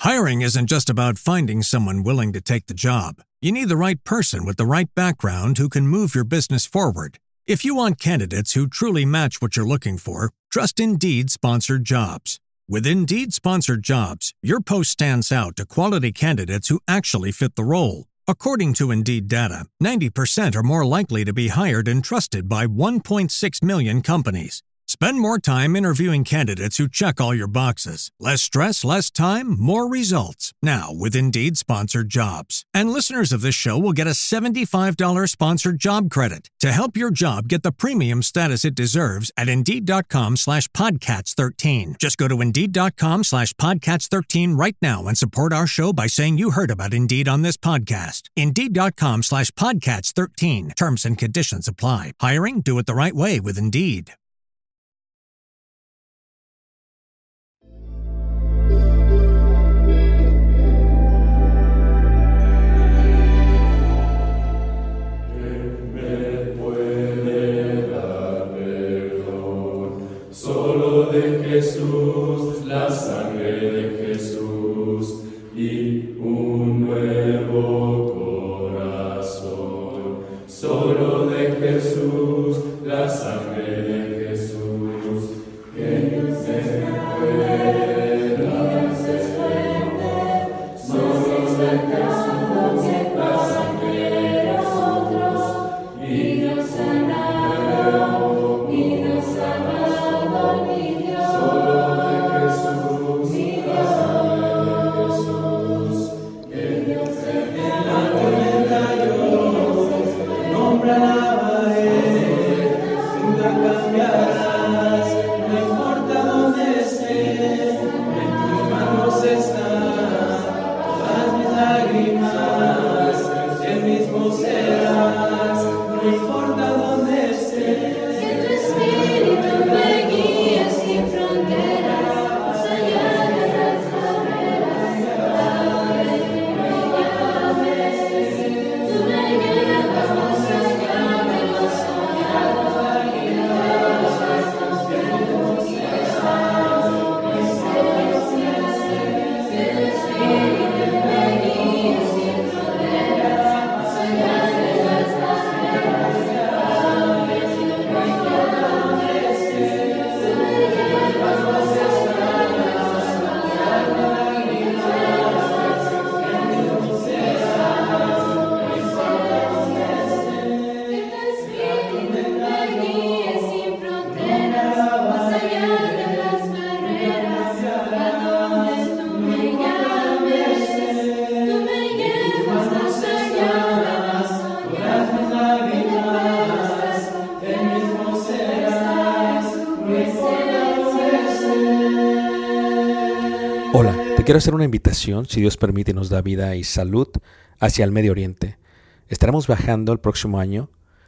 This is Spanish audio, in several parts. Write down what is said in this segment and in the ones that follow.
Hiring isn't just about finding someone willing to take the job. You need the right person with the right background who can move your business forward. If you want candidates who truly match what you're looking for, trust Indeed Sponsored Jobs. With Indeed Sponsored Jobs, your post stands out to quality candidates who actually fit the role. According to Indeed data, 90% are more likely to be hired and trusted by 1.6 million companies. Spend more time interviewing candidates who check all your boxes. Less stress, less time, more results. Now with Indeed Sponsored Jobs. And listeners of this show will get a $75 sponsored job credit to help your job get the premium status it deserves at Indeed.com/Podcats13. Just go to Indeed.com/Podcats13 right now and support our show by saying you heard about Indeed on this podcast. Indeed.com/Podcats13. Terms and conditions apply. Hiring? Do it the right way with Indeed. Jesús, la sangre de Jesús y un nuevo corazón. Solo de Jesús, la sangre de Jesús, que no se pueda desprender. Solo de Jesús, la sangre de nosotros y nos sanará y nos amará. Hola, te quiero hacer una invitación, si Dios permite y nos da vida y salud, hacia el Medio Oriente. Estaremos viajando el próximo año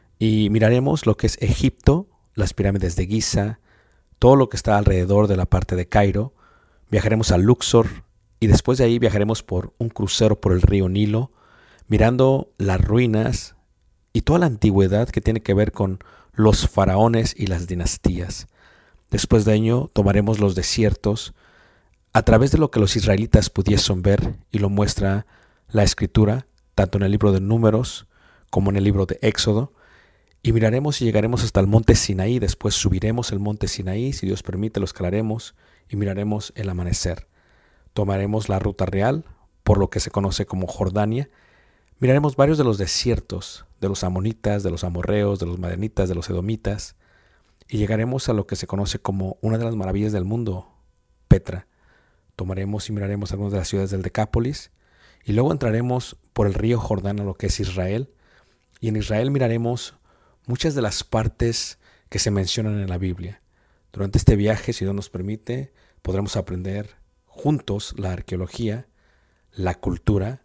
y miraremos lo que es Egipto, las pirámides de Giza, todo lo que está alrededor de la parte de Cairo. Viajaremos a Luxor y después de ahí viajaremos por un crucero por el río Nilo, mirando las ruinas y toda la antigüedad que tiene que ver con los faraones y las dinastías. Después de ello tomaremos los desiertos a través de lo que los israelitas pudiesen ver, y lo muestra la Escritura, tanto en el libro de Números como en el libro de Éxodo, y miraremos y llegaremos hasta el monte Sinaí. Después subiremos el monte Sinaí, si Dios permite lo escalaremos y miraremos el amanecer. Tomaremos la ruta real, por lo que se conoce como Jordania. Miraremos varios de los desiertos, de los amonitas, de los amorreos, de los madianitas, de los edomitas, y llegaremos a lo que se conoce como una de las maravillas del mundo, Petra. Tomaremos y miraremos algunas de las ciudades del Decápolis y luego entraremos por el río Jordán a lo que es Israel, y en Israel miraremos muchas de las partes que se mencionan en la Biblia. Durante este viaje, si Dios nos permite, podremos aprender juntos la arqueología, la cultura,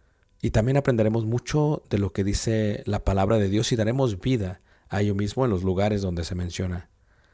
y también aprenderemos mucho de lo que dice la palabra de Dios y daremos vida a ello mismo en los lugares donde se menciona.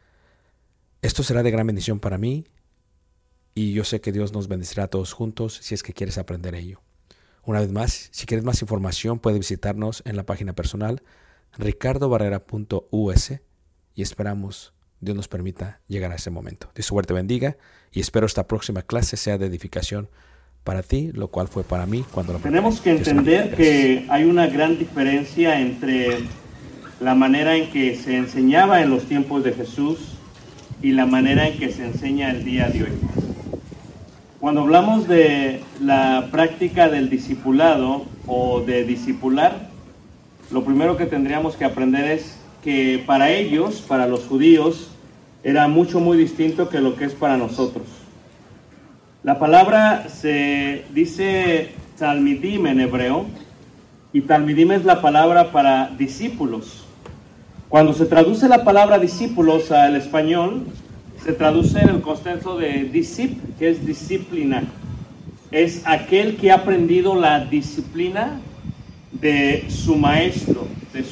Esto será de gran bendición para mí, y yo sé que Dios nos bendecirá a todos juntos si es que quieres aprender ello. Una vez más, si quieres más información, puedes visitarnos en la página personal ricardobarrera.us, y esperamos Dios nos permita llegar a ese momento. Dios te bendiga y espero esta próxima clase sea de edificación para ti, lo cual fue para mí cuando lo Tenemos que entender que hay una gran diferencia entre la manera en que se enseñaba en los tiempos de Jesús y la manera en que se enseña el día de hoy. Cuando hablamos de la práctica del discipulado o de discipular, lo primero que tendríamos que aprender es que para ellos, para los judíos, era muy distinto que lo que es para nosotros. La palabra se dice talmidim en hebreo, y talmidim es la palabra para discípulos. Cuando se traduce la palabra discípulos al español, se traduce en el concepto de discip, que es disciplina. Es aquel que ha aprendido la disciplina de su maestro,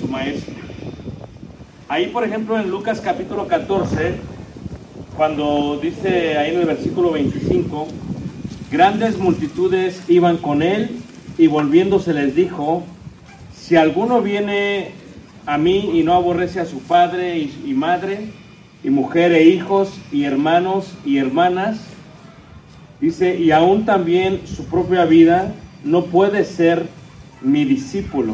Ahí, por ejemplo, en Lucas capítulo 14, cuando dice ahí en el versículo 25, grandes multitudes iban con él y volviéndose les dijo, si alguno viene a mí y no aborrece a su padre y madre, y mujer e hijos, y hermanos y hermanas, dice, y aún también su propia vida, no puede ser mi discípulo.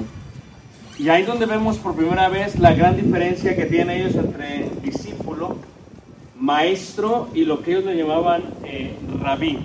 Y ahí donde vemos por primera vez la gran diferencia que tienen ellos entre discípulo, maestro y lo que ellos le llamaban rabí.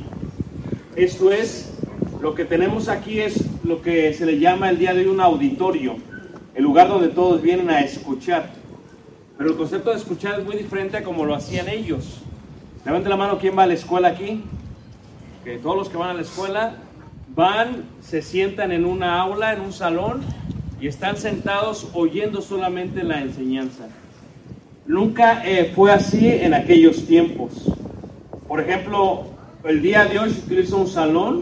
Esto es, lo que tenemos aquí es lo que se le llama el día de hoy un auditorio, el lugar donde todos vienen a escuchar. Pero el concepto de escuchar es muy diferente a como lo hacían ellos. Levante la mano, ¿quién va a la escuela aquí? Que todos los que van a la escuela van, se sientan en una aula, en un salón, y están sentados oyendo solamente la enseñanza. Nunca fue así en aquellos tiempos. Por ejemplo, el día de hoy se utiliza un salón,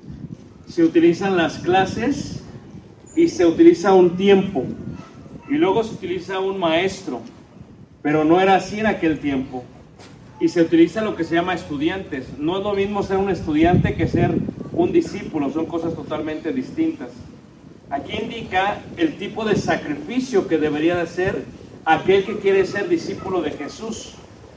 se utilizan las clases y se utiliza un tiempo. Y luego se utiliza un maestro, pero no era así en aquel tiempo. Y se utiliza lo que se llama estudiantes. No es lo mismo ser un estudiante que ser un discípulo, son cosas totalmente distintas. Aquí indica el tipo de sacrificio que debería de hacer aquel que quiere ser discípulo de Jesús.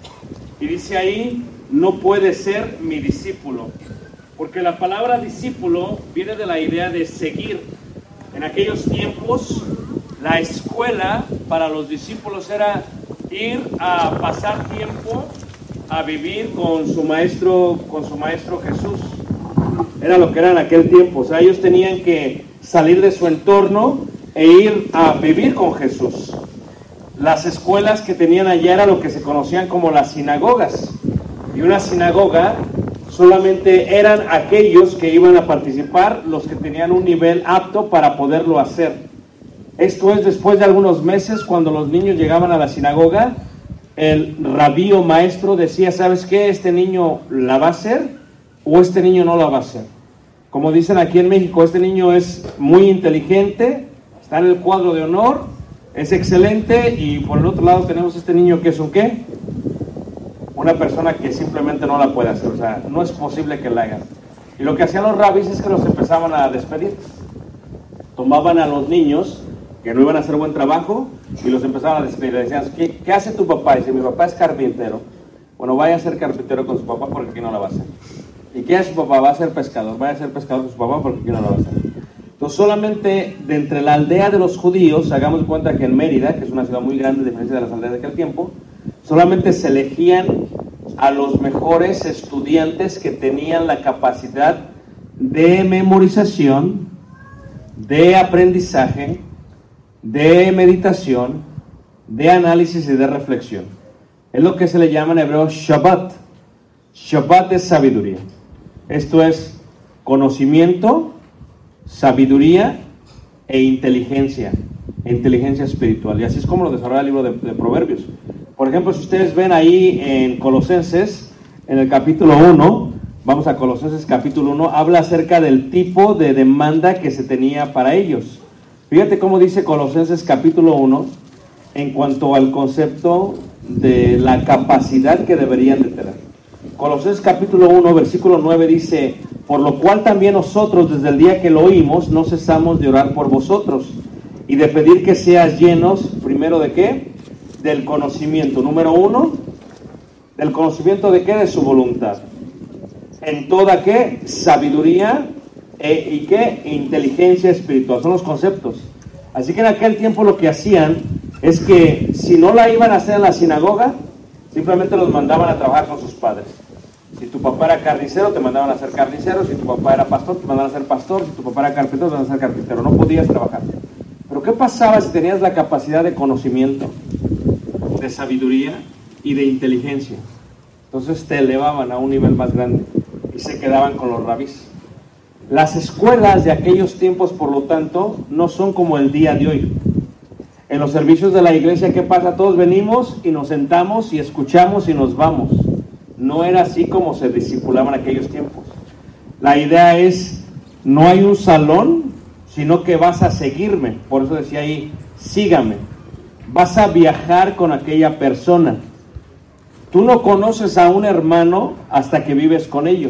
Y dice ahí, no puede ser mi discípulo. Porque la palabra discípulo viene de la idea de seguir. En aquellos tiempos, la escuela para los discípulos era ir a pasar tiempo, a vivir con su maestro Jesús. Era lo que era en aquel tiempo. O sea, ellos tenían que salir de su entorno e ir a vivir con Jesús. Las escuelas que tenían allá era lo que se conocían como las sinagogas. Y una sinagoga solamente eran aquellos que iban a participar, los que tenían un nivel apto para poderlo hacer. Esto es, después de algunos meses, cuando los niños llegaban a la sinagoga, el rabí o maestro decía, ¿sabes qué? ¿Este niño la va a hacer o este niño no la va a hacer? Como dicen aquí en México, este niño es muy inteligente, está en el cuadro de honor, es excelente, y por el otro lado tenemos este niño que es un ¿qué? Una persona que simplemente no la puede hacer, o sea, no es posible que la hagan. Y lo que hacían los rabis es que los empezaban a despedir. Tomaban a los niños que no iban a hacer buen trabajo y los empezaban a despedir. Le decían, ¿qué hace tu papá? Dice, mi papá es carpintero. Bueno, vaya a ser carpintero con su papá porque aquí no la va a hacer. ¿Y qué hace su papá? Va a ser pescador. Vaya a ser pescador con su papá porque aquí no la va a hacer. Entonces, solamente de entre la aldea de los judíos, hagamos de cuenta que en Mérida, que es una ciudad muy grande a diferencia de las aldeas de aquel tiempo, solamente se elegían a los mejores estudiantes que tenían la capacidad de memorización, de aprendizaje, de meditación, de análisis y de reflexión. Es lo que se le llama en hebreo Shabbat. Shabbat es sabiduría. Esto es conocimiento, sabiduría e inteligencia espiritual. Y así es como lo desarrolla el libro de Proverbios. Por ejemplo, si ustedes ven ahí en Colosenses, en el capítulo 1, vamos a Colosenses capítulo 1, habla acerca del tipo de demanda que se tenía para ellos. Fíjate cómo dice Colosenses capítulo 1 en cuanto al concepto de la capacidad que deberían de tener. Colosenses capítulo 1, versículo 9 dice, por lo cual también nosotros desde el día que lo oímos no cesamos de orar por vosotros y de pedir que seas llenos, primero ¿de qué? Del conocimiento. Número 1, ¿del conocimiento de qué? De su voluntad. en toda ¿qué? Sabiduría y ¿qué? Inteligencia espiritual. Son los conceptos. Así que en aquel tiempo lo que hacían es que si no la iban a hacer en la sinagoga, simplemente los mandaban a trabajar con sus padres. Si tu papá era carnicero, te mandaban a ser carnicero. Si tu papá era pastor, te mandaban a ser pastor. Si tu papá era carpintero, te mandaban a ser carpintero. No podías trabajar. Pero ¿qué pasaba si tenías la capacidad de conocimiento, de sabiduría y de inteligencia? Entonces te elevaban a un nivel más grande y se quedaban con los rabís. Las escuelas de aquellos tiempos, por lo tanto, no son como el día de hoy. En los servicios de la iglesia, ¿qué pasa? Todos venimos y nos sentamos y escuchamos y nos vamos. No era así como se discipulaba en aquellos tiempos. La idea es, no hay un salón, sino que vas a seguirme. Por eso decía ahí, sígame. Vas a viajar con aquella persona. Tú no conoces a un hermano hasta que vives con ellos.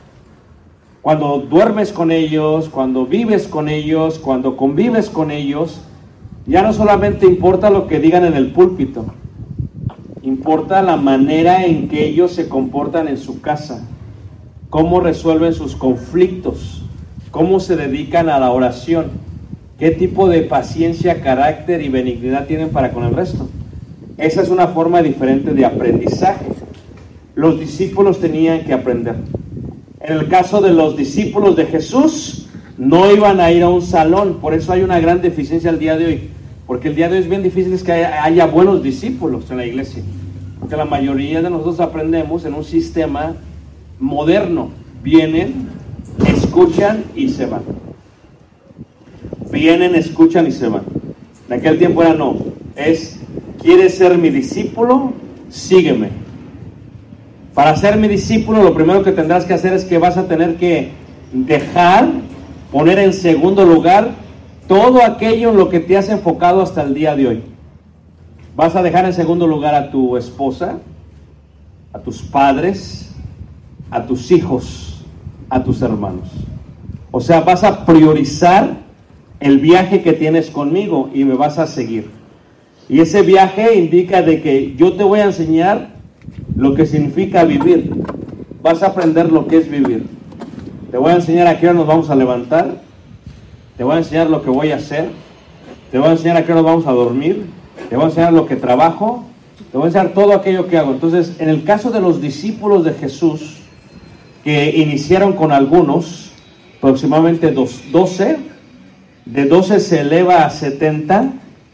Cuando duermes con ellos, cuando vives con ellos, cuando convives con ellos, ya no solamente importa lo que digan en el púlpito, importa la manera en que ellos se comportan en su casa, cómo resuelven sus conflictos, cómo se dedican a la oración, qué tipo de paciencia, carácter y benignidad tienen para con el resto. Esa es una forma diferente de aprendizaje. Los discípulos tenían que aprender. En el caso de los discípulos de Jesús, no iban a ir a un salón. Por eso hay una gran deficiencia el día de hoy. Porque el día de hoy es bien difícil que haya buenos discípulos en la iglesia. Porque la mayoría de nosotros aprendemos en un sistema moderno. Vienen, escuchan y se van. Vienen, escuchan y se van. En aquel tiempo era no. Es, ¿quieres ser mi discípulo? Sígueme. Para ser mi discípulo, lo primero que tendrás que hacer es que vas a tener que poner en segundo lugar todo aquello en lo que te has enfocado hasta el día de hoy. Vas a dejar en segundo lugar a tu esposa, a tus padres, a tus hijos, a tus hermanos. O sea, vas a priorizar el viaje que tienes conmigo y me vas a seguir. Y ese viaje indica de que yo te voy a enseñar lo que significa vivir. Vas a aprender lo que es vivir. Te voy a enseñar a qué hora nos vamos a levantar. Te voy a enseñar lo que voy a hacer. Te voy a enseñar a qué hora nos vamos a dormir. Te voy a enseñar lo que trabajo. Te voy a enseñar todo aquello que hago. Entonces, en el caso de los discípulos de Jesús, que iniciaron con algunos, aproximadamente 12, de 12 se eleva a 70,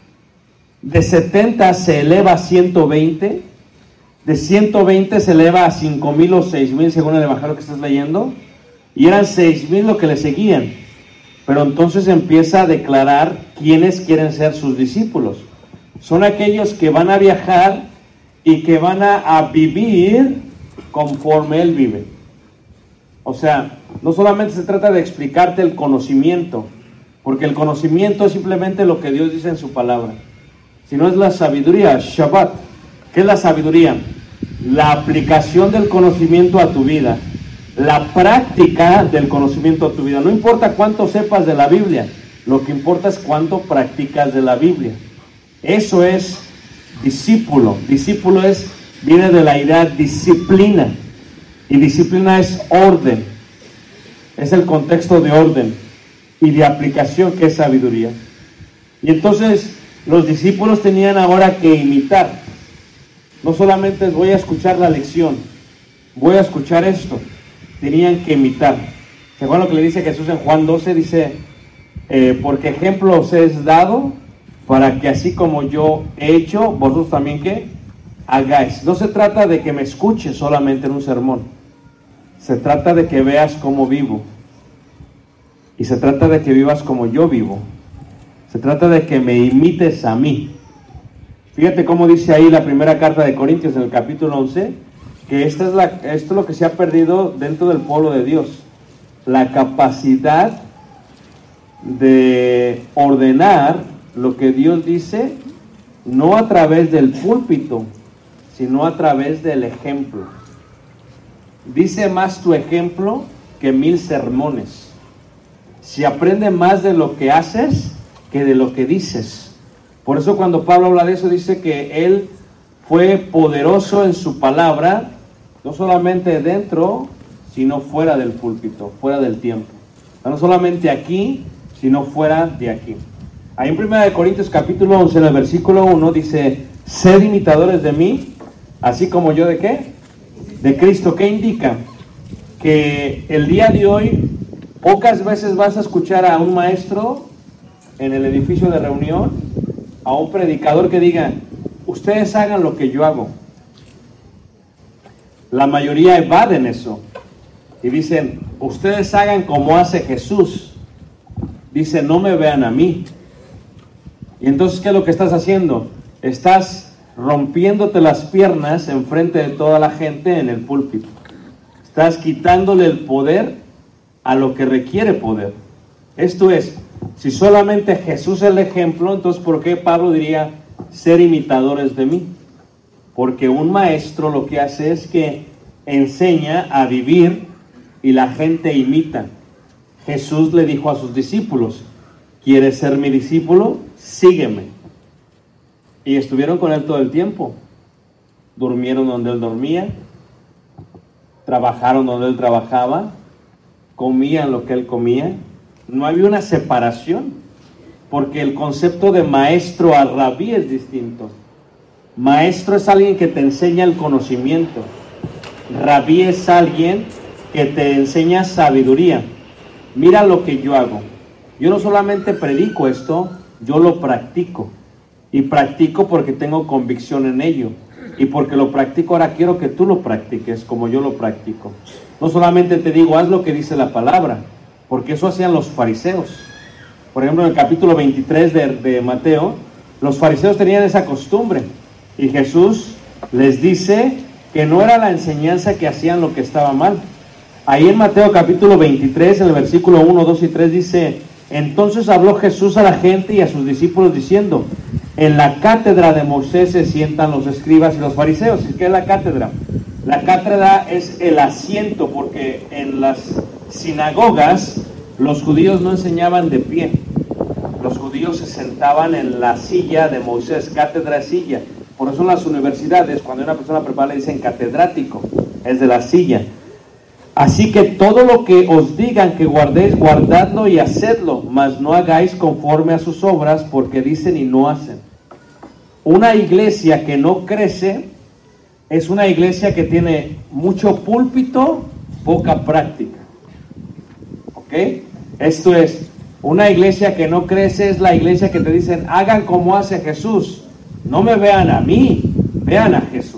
de 70 se eleva a 120, de 120 se eleva a 5,000 o 6,000 según el evangelio que estás leyendo, y eran 6,000 lo que le seguían. Pero entonces empieza a declarar quiénes quieren ser sus discípulos. Son aquellos que van a viajar y que van a vivir conforme Él vive. O sea, no solamente se trata de explicarte el conocimiento, porque el conocimiento es simplemente lo que Dios dice en su palabra, sino es la sabiduría, Shabbat. ¿Qué es la sabiduría? La aplicación del conocimiento a tu vida, la práctica del conocimiento a tu vida. No importa cuánto sepas de la Biblia, lo que importa es cuánto practicas de la Biblia. Eso es discípulo. Discípulo viene de la idea disciplina, y disciplina es orden, es el contexto de orden y de aplicación que es sabiduría. Y entonces los discípulos tenían ahora que imitar. No solamente voy a escuchar la lección, voy a escuchar esto. Tenían que imitar. ¿Se acuerdan lo que le dice Jesús en Juan 12? Dice, porque ejemplo os es dado para que así como yo he hecho, vosotros también ¿qué? Hagáis. No se trata de que me escuches solamente en un sermón. Se trata de que veas cómo vivo. Y se trata de que vivas como yo vivo. Se trata de que me imites a mí. Fíjate cómo dice ahí la primera carta de Corintios en el capítulo 11, que esto es lo que se ha perdido dentro del pueblo de Dios. La capacidad de ordenar lo que Dios dice, no a través del púlpito, sino a través del ejemplo. Dice más tu ejemplo que 1000 sermones. Se aprende más de lo que haces que de lo que dices. Por eso cuando Pablo habla de eso, dice que él fue poderoso en su palabra, no solamente dentro, sino fuera del púlpito, fuera del tiempo. No solamente aquí, sino fuera de aquí. Ahí en 1 Corintios capítulo 11, en el versículo 1, dice, sed imitadores de mí, así como yo ¿de qué? De Cristo. ¿Qué indica? Que el día de hoy, pocas veces vas a escuchar a un maestro en el edificio de reunión, a un predicador que diga, ustedes hagan lo que yo hago. La mayoría evaden eso y dicen, ustedes hagan como hace Jesús. Dice, no me vean a mí. Y entonces, ¿qué es lo que estás haciendo? Estás rompiéndote las piernas enfrente de toda la gente en el púlpito. Estás quitándole el poder a lo que requiere poder. Esto es, si solamente Jesús es el ejemplo, entonces ¿por qué Pablo diría ser imitadores de mí? Porque un maestro lo que hace es que enseña a vivir y la gente imita. Jesús le dijo a sus discípulos, ¿quieres ser mi discípulo? Sígueme. Y estuvieron con él todo el tiempo. Durmieron donde él dormía, trabajaron donde él trabajaba, comían lo que él comía. No había una separación, porque el concepto de maestro a rabí es distinto. Maestro es alguien que te enseña el conocimiento. Rabí es alguien que te enseña sabiduría. Mira lo que yo hago. Yo no solamente predico esto, yo lo practico. Y practico porque tengo convicción en ello. Y porque lo practico, ahora quiero que tú lo practiques como yo lo practico. No solamente te digo, haz lo que dice la palabra, porque eso hacían los fariseos. Por ejemplo, en el capítulo 23 de Mateo, los fariseos tenían esa costumbre. Y Jesús les dice que no era la enseñanza que hacían lo que estaba mal. Ahí en Mateo capítulo 23, en el versículo 1, 2 y 3 dice, entonces habló Jesús a la gente y a sus discípulos diciendo, en la cátedra de Moisés se sientan los escribas y los fariseos. ¿Y qué es la cátedra? La cátedra es el asiento, porque en las sinagogas los judíos no enseñaban de pie. Los judíos se sentaban en la silla de Moisés, cátedra es silla. Por eso en las universidades, cuando una persona prepara, le dicen catedrático, es de la silla. Así que todo lo que os digan que guardéis, guardadlo y hacedlo, mas no hagáis conforme a sus obras, porque dicen y no hacen. Una iglesia que no crece es una iglesia que tiene mucho púlpito, poca práctica. ¿Ok? Esto es, una iglesia que no crece es la iglesia que te dicen, hagan como hace Jesús. No me vean a mí, vean a Jesús.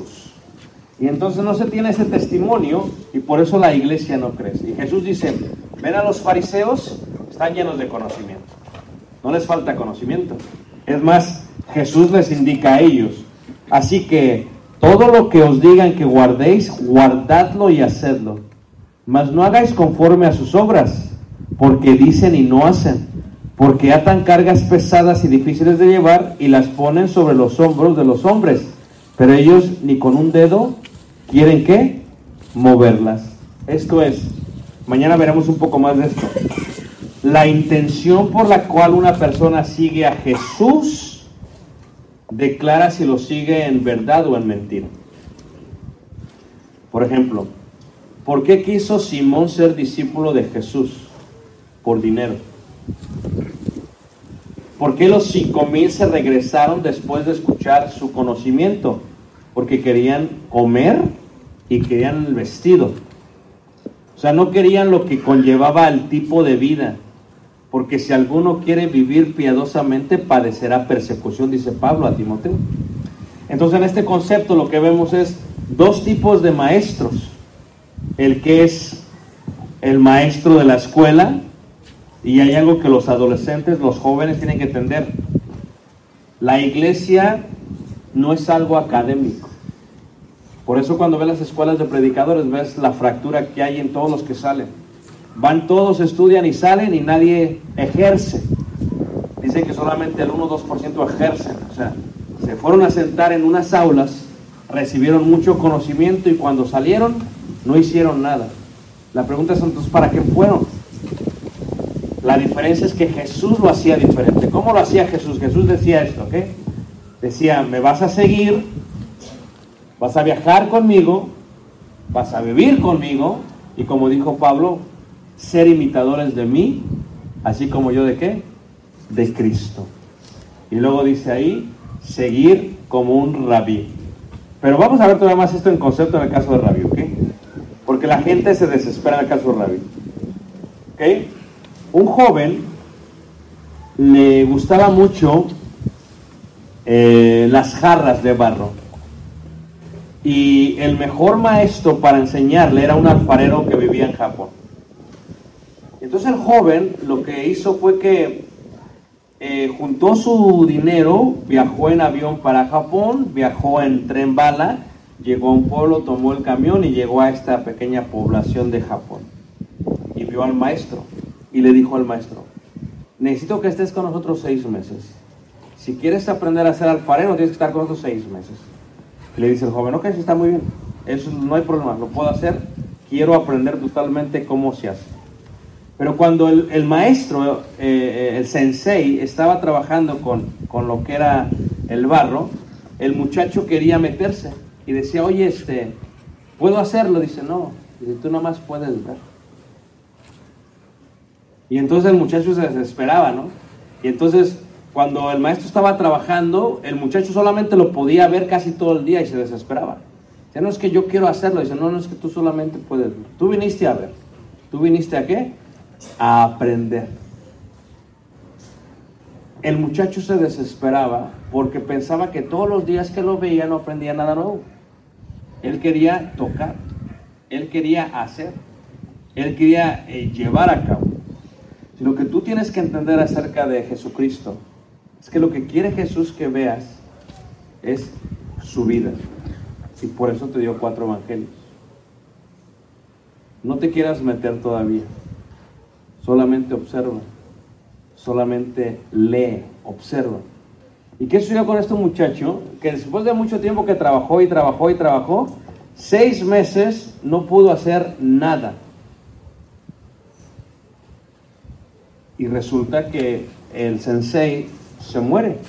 Y entonces no se tiene ese testimonio y por eso la iglesia no crece. Y Jesús dice, ven a los fariseos, están llenos de conocimiento. No les falta conocimiento. Es más, Jesús les indica a ellos. Así que todo lo que os digan que guardéis, guardadlo y hacedlo. Mas no hagáis conforme a sus obras, porque dicen y no hacen. Porque atan cargas pesadas y difíciles de llevar y las ponen sobre los hombros de los hombres. Pero ellos ni con un dedo quieren ¿qué? Moverlas. Esto es, mañana veremos un poco más de esto. La intención por la cual una persona sigue a Jesús declara si lo sigue en verdad o en mentira. Por ejemplo, ¿por qué quiso Simón ser discípulo de Jesús? Por dinero. ¿Por qué los 5,000 se regresaron después de escuchar su conocimiento? Porque querían comer y querían el vestido. O sea, no querían lo que conllevaba el tipo de vida. Porque si alguno quiere vivir piadosamente, padecerá persecución, dice Pablo a Timoteo. Entonces, en este concepto lo que vemos es dos tipos de maestros. El que es el maestro de la escuela, y hay algo que los adolescentes, los jóvenes tienen que entender. La iglesia no es algo académico. Por eso cuando ves las escuelas de predicadores, ves la fractura que hay en todos los que salen. Van todos, estudian y salen y nadie ejerce. Dicen que solamente el 1 o 2% ejercen. O sea, se fueron a sentar en unas aulas, recibieron mucho conocimiento y cuando salieron no hicieron nada. La pregunta es entonces, ¿para qué fueron? La diferencia es que Jesús lo hacía diferente. ¿Cómo lo hacía Jesús? Jesús decía esto, ¿ok? Decía, me vas a seguir, vas a viajar conmigo, vas a vivir conmigo, Y como dijo Pablo, ser imitadores de mí, así como yo ¿de qué? De Cristo. Y luego dice ahí, seguir como un rabí. Pero vamos a ver todavía más esto en concepto en el caso de rabí, ¿ok? Porque la gente se desespera en el caso de rabí. ¿Ok? Un joven le gustaba mucho las jarras de barro. Y el mejor maestro para enseñarle era un alfarero que vivía en Japón. Entonces el joven lo que hizo fue que juntó su dinero, viajó en avión para Japón, viajó en tren bala, llegó a un pueblo, tomó el camión y llegó a esta pequeña población de Japón. Y vio al maestro y le dijo al maestro: necesito que estés con nosotros 6 meses. Si quieres aprender a ser alfarero, tienes que estar con nosotros 6 meses. Y le dice el joven: ok, sí, está muy bien, eso no hay problema, lo puedo hacer, quiero aprender totalmente cómo se hace. Pero cuando el maestro, el sensei, estaba trabajando con lo que era el barro, el muchacho quería meterse y decía: oye, ¿puedo hacerlo? Dice: no, dice, tú nada más puedes ver. Y entonces el muchacho se desesperaba, ¿no? Y entonces cuando el maestro estaba trabajando, el muchacho solamente lo podía ver casi todo el día y se desesperaba. Dice: no, es que yo quiero hacerlo. Dice: no, no, es que tú solamente puedes ver. Tú viniste a ver. ¿Tú viniste a qué? A aprender. El muchacho se desesperaba porque pensaba que todos los días que lo veía no aprendía nada nuevo. Él quería tocar, él quería hacer, él quería llevar a cabo. Si lo que tú tienes que entender acerca de Jesucristo es que lo que quiere Jesús que veas es su vida, y por eso te dio 4 evangelios. No te quieras meter todavía. Solamente observa, solamente lee, observa. ¿Y qué sucedió con este muchacho? Que después de mucho tiempo que trabajó y trabajó y trabajó, 6 meses no pudo hacer nada. Y resulta que el sensei se muere.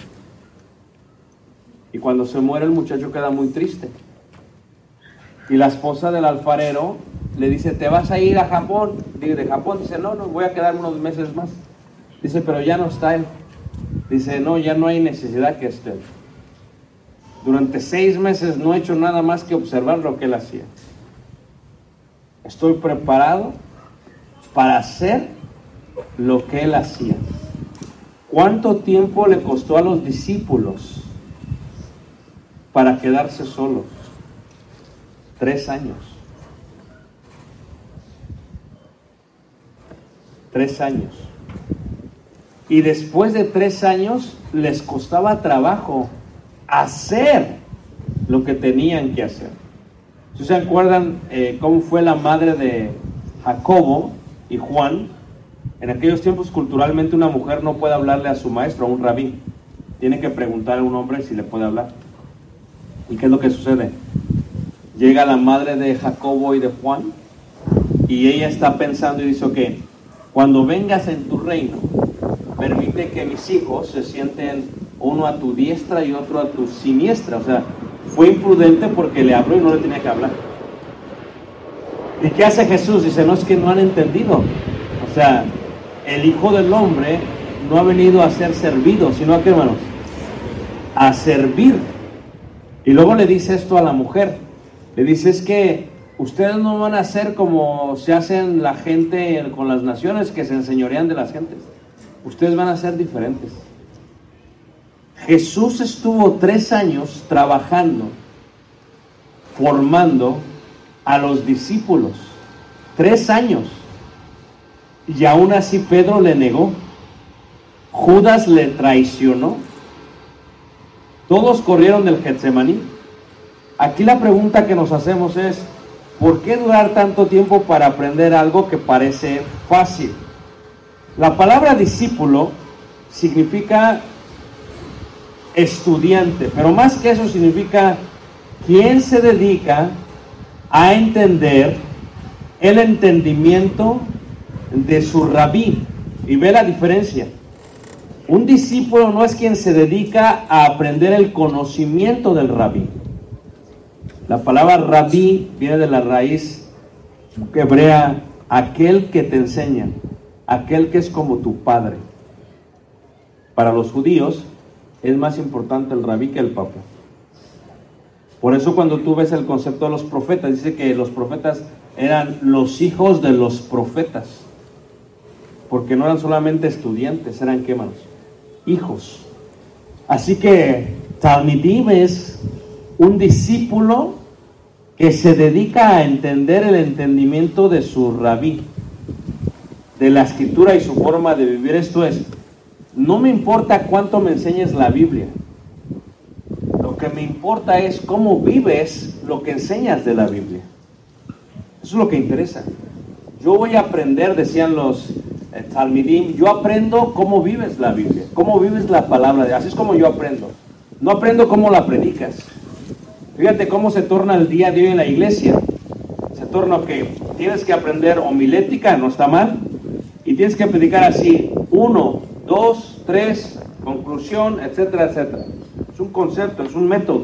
Y cuando se muere el muchacho queda muy triste. Y la esposa del alfarero le dice: ¿te vas a ir a Japón? De Japón. Dice: no, voy a quedarme unos meses más. Dice: pero ya no está él. Dice: no, ya no hay necesidad que esté. Durante 6 meses no he hecho nada más que observar lo que él hacía. Estoy preparado para hacer lo que él hacía. ¿Cuánto tiempo le costó a los discípulos para quedarse solos? 3 años. 3 años. Y después de 3 años les costaba trabajo hacer lo que tenían que hacer. ¿Sí se acuerdan cómo fue la madre de Jacobo y Juan? En aquellos tiempos, culturalmente, una mujer no puede hablarle a su maestro, a un rabí. Tiene que preguntarle a un hombre si le puede hablar. ¿Y qué es lo que sucede? Llega la madre de Jacobo y de Juan, y ella está pensando y dice: ok, cuando vengas en tu reino, permite que mis hijos se sienten uno a tu diestra y otro a tu siniestra. O sea, fue imprudente porque le habló y no le tenía que hablar. ¿Y qué hace Jesús? Dice: no, es que no han entendido. O sea, el Hijo del Hombre no ha venido a ser servido, sino a qué, hermanos, a servir. Y luego le dice esto a la mujer. Le dice: es que ustedes no van a ser como se hacen la gente con las naciones, que se enseñorean de las gentes. Ustedes van a ser diferentes. Jesús estuvo 3 años trabajando, formando a los discípulos. 3 años. Y aún así Pedro le negó. Judas le traicionó. Todos corrieron del Getsemaní. Aquí la pregunta que nos hacemos es: ¿por qué durar tanto tiempo para aprender algo que parece fácil? La palabra discípulo significa estudiante, pero más que eso significa quien se dedica a entender el entendimiento de su rabí. Y ve la diferencia. Un discípulo no es quien se dedica a aprender el conocimiento del rabí. La palabra rabí viene de la raíz hebrea, aquel que te enseña, aquel que es como tu padre. Para los judíos es más importante el rabí que el papa. Por eso cuando tú ves el concepto de los profetas, dice que los profetas eran los hijos de los profetas, porque no eran solamente estudiantes, eran ¿qué, hermanos? Hijos. Así que Talmidim es un discípulo que se dedica a entender el entendimiento de su rabí, de la escritura y su forma de vivir. Esto es, no me importa cuánto me enseñes la Biblia, lo que me importa es cómo vives lo que enseñas de la Biblia. Eso es lo que interesa. Yo voy a aprender, decían los Talmidim, yo aprendo cómo vives la Biblia, cómo vives la palabra de Dios. Así es como yo aprendo. No aprendo cómo la predicas. Fíjate cómo se torna el día de hoy en la iglesia. Se torna que tienes que aprender homilética, no está mal, y tienes que predicar así, 1, 2, 3, conclusión, etcétera, etcétera. Es un concepto, es un método.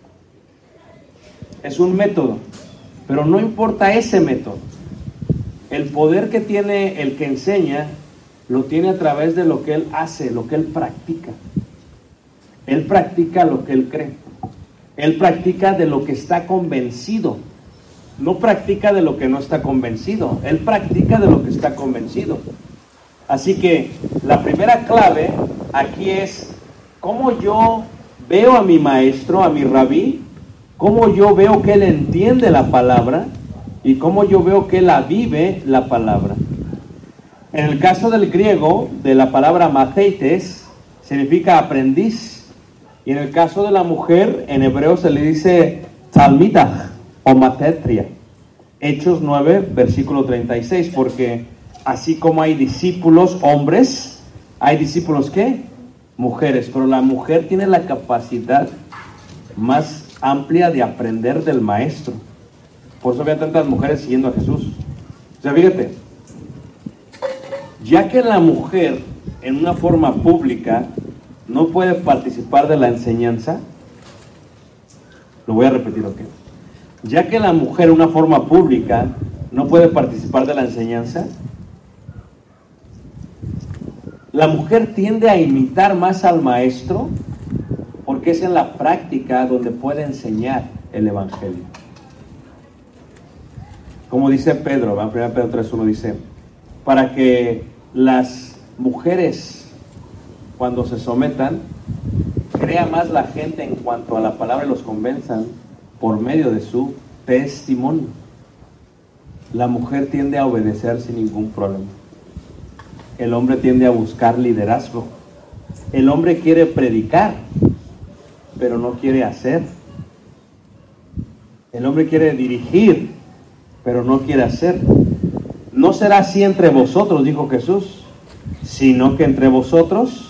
Es un método, pero no importa ese método. El poder que tiene el que enseña, lo tiene a través de lo que él hace, lo que él practica. Él practica lo que él cree. Él practica de lo que está convencido. No practica de lo que no está convencido. Él practica de lo que está convencido. Así que la primera clave aquí es cómo yo veo a mi maestro, a mi rabí, cómo yo veo que él entiende la palabra y cómo yo veo que él la vive la palabra. En el caso del griego, de la palabra matheites, significa aprendiz. Y en el caso de la mujer, en hebreo se le dice talmidah o matetria. Hechos 9, versículo 36, porque así como hay discípulos hombres, hay discípulos ¿qué? Mujeres, pero la mujer tiene la capacidad más amplia de aprender del maestro. Por eso había tantas mujeres siguiendo a Jesús. O sea, fíjate, ya que la mujer en una forma pública no puede participar de la enseñanza, lo voy a repetir, ¿ok? Ya que la mujer en una forma pública no puede participar de la enseñanza, la mujer tiende a imitar más al maestro porque es en la práctica donde puede enseñar el evangelio. Como dice Pedro, ¿verdad? 1 Pedro 3:1 dice, para que las mujeres cuando se sometan, crea más la gente en cuanto a la palabra y los convenzan por medio de su testimonio. La mujer tiende a obedecer sin ningún problema. El hombre tiende a buscar liderazgo. El hombre quiere predicar, pero no quiere hacer. El hombre quiere dirigir, pero no quiere hacer. No será así entre vosotros, dijo Jesús, sino que entre vosotros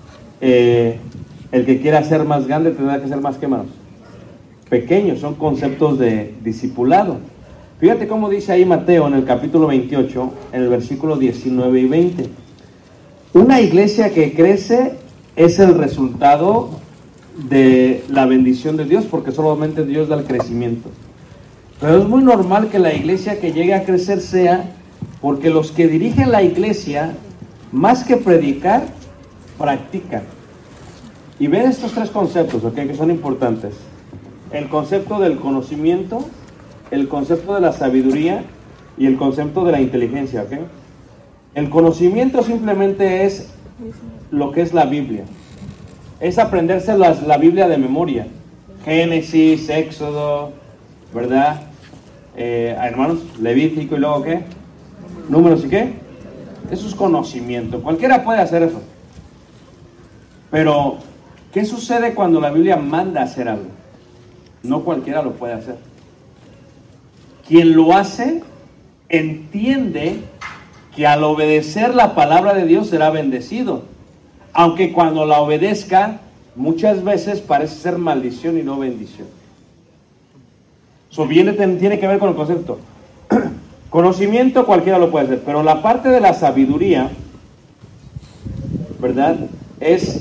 el que quiera ser más grande tendrá que ser más que más pequeño. Son conceptos de discipulado. Fíjate cómo dice ahí Mateo en el capítulo 28, en el versículo 19 y 20. Una iglesia que crece es el resultado de la bendición de Dios, porque solamente Dios da el crecimiento. Pero es muy normal que la iglesia que llegue a crecer sea porque los que dirigen la iglesia, más que predicar, practican. Y ven estos tres conceptos, ¿ok? Que son importantes. El concepto del conocimiento, el concepto de la sabiduría y el concepto de la inteligencia, ¿ok? El conocimiento simplemente es lo que es la Biblia. Es aprenderse la Biblia de memoria. Génesis, Éxodo, ¿verdad? Hermanos, Levítico y luego ¿qué? Números y ¿qué? Eso es conocimiento. Cualquiera puede hacer eso. Pero, ¿qué sucede cuando la Biblia manda a hacer algo? No cualquiera lo puede hacer. Quien lo hace, entiende que al obedecer la palabra de Dios será bendecido. Aunque cuando la obedezca, muchas veces parece ser maldición y no bendición. Eso tiene que ver con el concepto. Conocimiento cualquiera lo puede hacer, pero la parte de la sabiduría, ¿verdad? Es,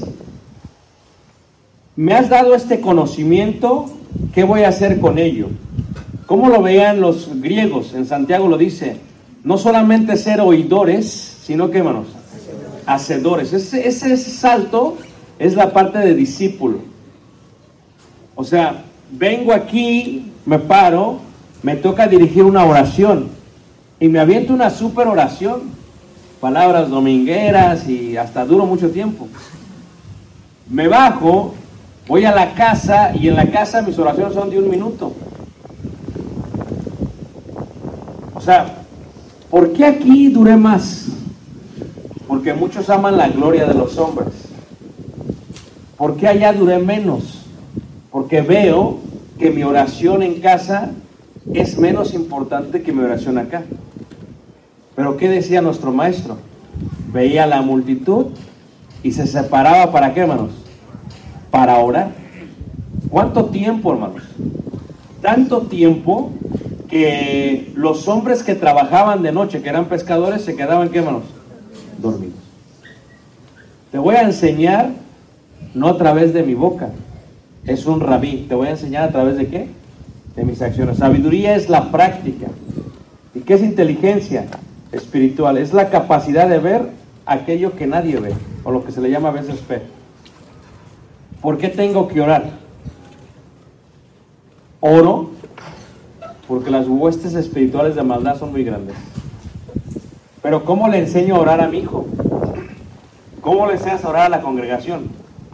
me has dado este conocimiento, ¿qué voy a hacer con ello? ¿Cómo lo veían los griegos? En Santiago lo dice, no solamente ser oidores, sino que, hermanos, hacedores. Ese salto es la parte de discípulo. O sea, vengo aquí, me paro, me toca dirigir una oración y me aviento una super oración, palabras domingueras y hasta duro mucho tiempo. Me bajo, voy a la casa y en la casa mis oraciones son de 1 minuto. O sea, ¿por qué aquí duré más? Porque muchos aman la gloria de los hombres. ¿Por qué allá duré menos? Porque veo que mi oración en casa es menos importante que mi oración acá. Pero ¿qué decía nuestro maestro? Veía la multitud y se separaba, ¿para qué, hermanos? Para orar. ¿Cuánto tiempo, hermanos? Tanto tiempo que los hombres que trabajaban de noche, que eran pescadores, se quedaban, ¿qué, hermanos? Dormidos. Te voy a enseñar, no a través de mi boca, es un rabí. Te voy a enseñar a través de ¿qué? De mis acciones. Sabiduría es la práctica. ¿Y qué es inteligencia espiritual? Es la capacidad de ver aquello que nadie ve, o lo que se le llama a veces fe. ¿Por qué tengo que orar? Oro porque las huestes espirituales de maldad son muy grandes. Pero ¿cómo le enseño a orar a mi hijo? ¿Cómo le enseñas a orar a la congregación?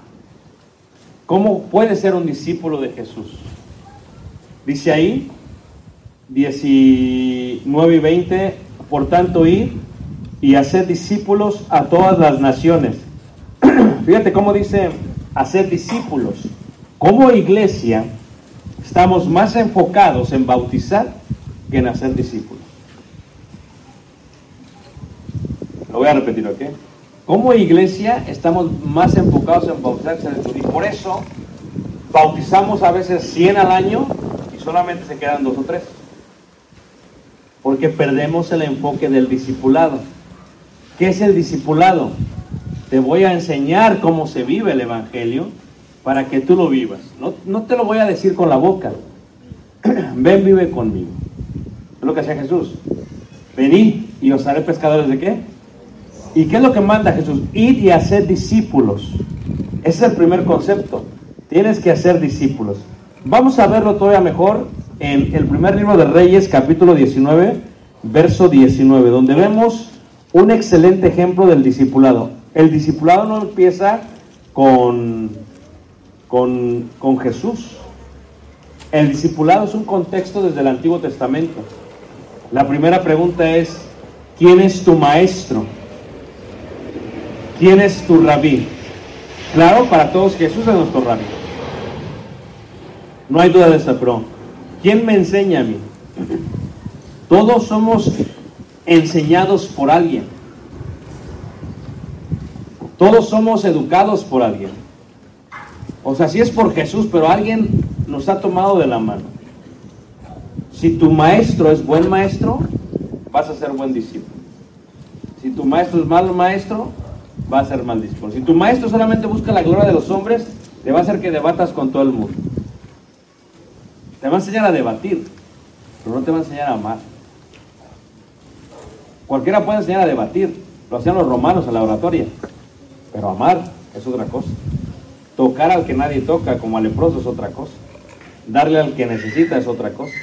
¿Cómo puede ser un discípulo de Jesús? Dice ahí, 19 y 20, por tanto, id y haced discípulos a todas las naciones. Fíjate cómo dice, hacer discípulos. Como iglesia, estamos más enfocados en bautizar que en hacer discípulos. Lo voy a repetir, ¿ok? Como iglesia, estamos más enfocados en bautizar que en hacer discípulos. Y por eso, bautizamos a veces 100 al año y solamente se quedan 2 o 3. Porque perdemos el enfoque del discipulado. ¿Qué es el discipulado? Te voy a enseñar cómo se vive el evangelio para que tú lo vivas. No te lo voy a decir con la boca. Ven, vive conmigo. Es lo que hacía Jesús. Venid y os haré pescadores ¿de qué? ¿Y qué es lo que manda Jesús? Id y haced discípulos. Ese es el primer concepto. Tienes que hacer discípulos. Vamos a verlo todavía mejor en el primer libro de Reyes, capítulo 19, verso 19, donde vemos un excelente ejemplo del discipulado. El discipulado no empieza con Jesús. El discipulado es un contexto desde el Antiguo Testamento. La primera pregunta es, ¿quién es tu maestro? ¿Quién es tu rabí? Claro, para todos Jesús es nuestro rabí. No hay duda de eso, pero ¿quién me enseña a mí? Todos somos enseñados por alguien. Todos somos educados por alguien. O sea, sí es por Jesús, pero alguien nos ha tomado de la mano. Si tu maestro es buen maestro, vas a ser buen discípulo. Si tu maestro es mal maestro, vas a ser mal discípulo. Si tu maestro solamente busca la gloria de los hombres, te va a hacer que debatas con todo el mundo. Te va a enseñar a debatir, pero no te va a enseñar a amar. Cualquiera puede enseñar a debatir, lo hacían los romanos en la oratoria, pero amar es otra cosa. Tocar al que nadie toca, como al leproso, es otra cosa. Darle al que necesita es otra cosa.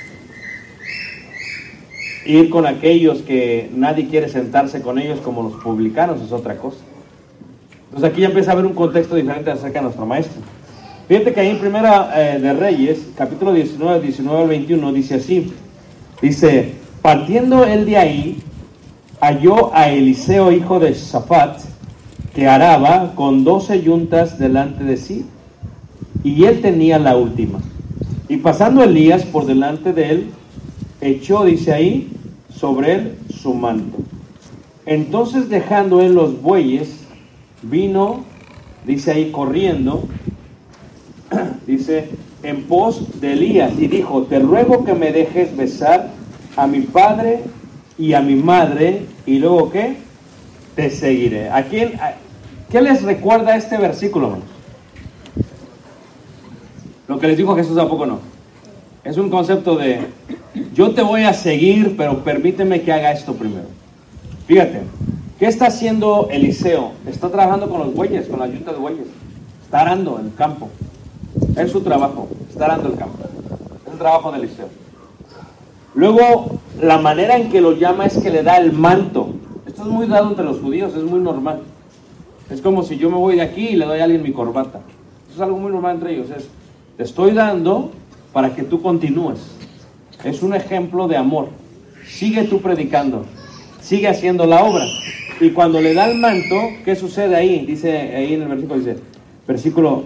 Ir con aquellos que nadie quiere sentarse con ellos, como los publicanos, es otra cosa. Entonces aquí ya empieza a haber un contexto diferente acerca de nuestro maestro. Fíjate que ahí en Primera de Reyes, capítulo 19 al 21, dice así. Dice, partiendo él de ahí, halló a Eliseo, hijo de Safat, que araba con 12 yuntas delante de sí, y él tenía la última. Y pasando Elías por delante de él, echó, dice ahí, sobre él su manto. Entonces, dejando él los bueyes, vino, dice ahí, corriendo, dice, en pos de Elías, y dijo, te ruego que me dejes besar a mi padre y a mi madre, y luego, ¿qué? Te seguiré. ¿Qué les recuerda este versículo, hermanos? Lo que les dijo Jesús, ¿a poco no? Es un concepto de, yo te voy a seguir, pero permíteme que haga esto primero. Fíjate, ¿qué está haciendo Eliseo? Está trabajando con los bueyes, con la yunta de bueyes. Está arando el campo. Es su trabajo, está arando el campo. Es el trabajo de Eliseo. Luego, la manera en que lo llama es que le da el manto. Esto es muy dado entre los judíos, es muy normal. Es como si yo me voy de aquí y le doy a alguien mi corbata. Eso es algo muy normal entre ellos. Es, te estoy dando para que tú continúes. Es un ejemplo de amor. Sigue tú predicando. Sigue haciendo la obra. Y cuando le da el manto, ¿qué sucede ahí? Dice ahí en el versículo,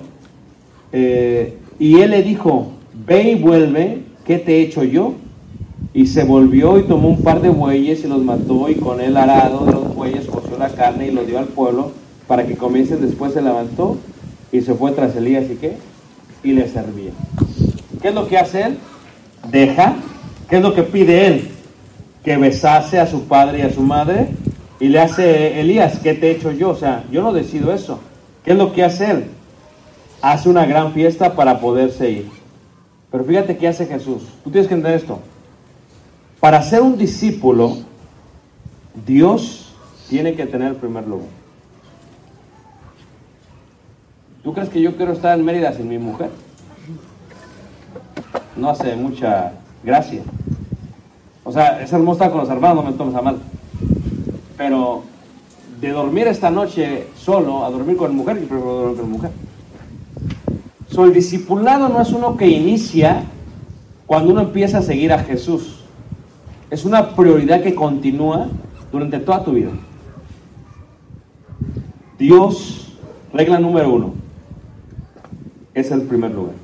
y él le dijo, ve y vuelve, ¿qué te he hecho yo? Y se volvió y tomó un par de bueyes y los mató, y con el arado de los bueyes coció la carne y lo dio al pueblo para que comiesen. Después se levantó y se fue tras Elías, ¿y qué? Y le servía. ¿Qué es lo que hace él? Deja. ¿Qué es lo que pide él? Que besase a su padre y a su madre. Y le hace Elías, ¿qué te he hecho yo? O sea, yo no decido eso. ¿Qué es lo que hace él? Hace una gran fiesta para poderse ir. Pero fíjate qué hace Jesús. Tú tienes que entender esto. Para ser un discípulo, Dios tiene que tener el primer lugar. ¿Tú crees que yo quiero estar en Mérida sin mi mujer? No hace mucha gracia. O sea, es hermoso estar con los hermanos, no me tomes a mal. Pero de dormir esta noche solo a dormir con mujer, yo prefiero dormir con mujer. El discipulado no es uno que inicia cuando uno empieza a seguir a Jesús. Es una prioridad que continúa durante toda tu vida. Dios, regla número 1, es el primer lugar.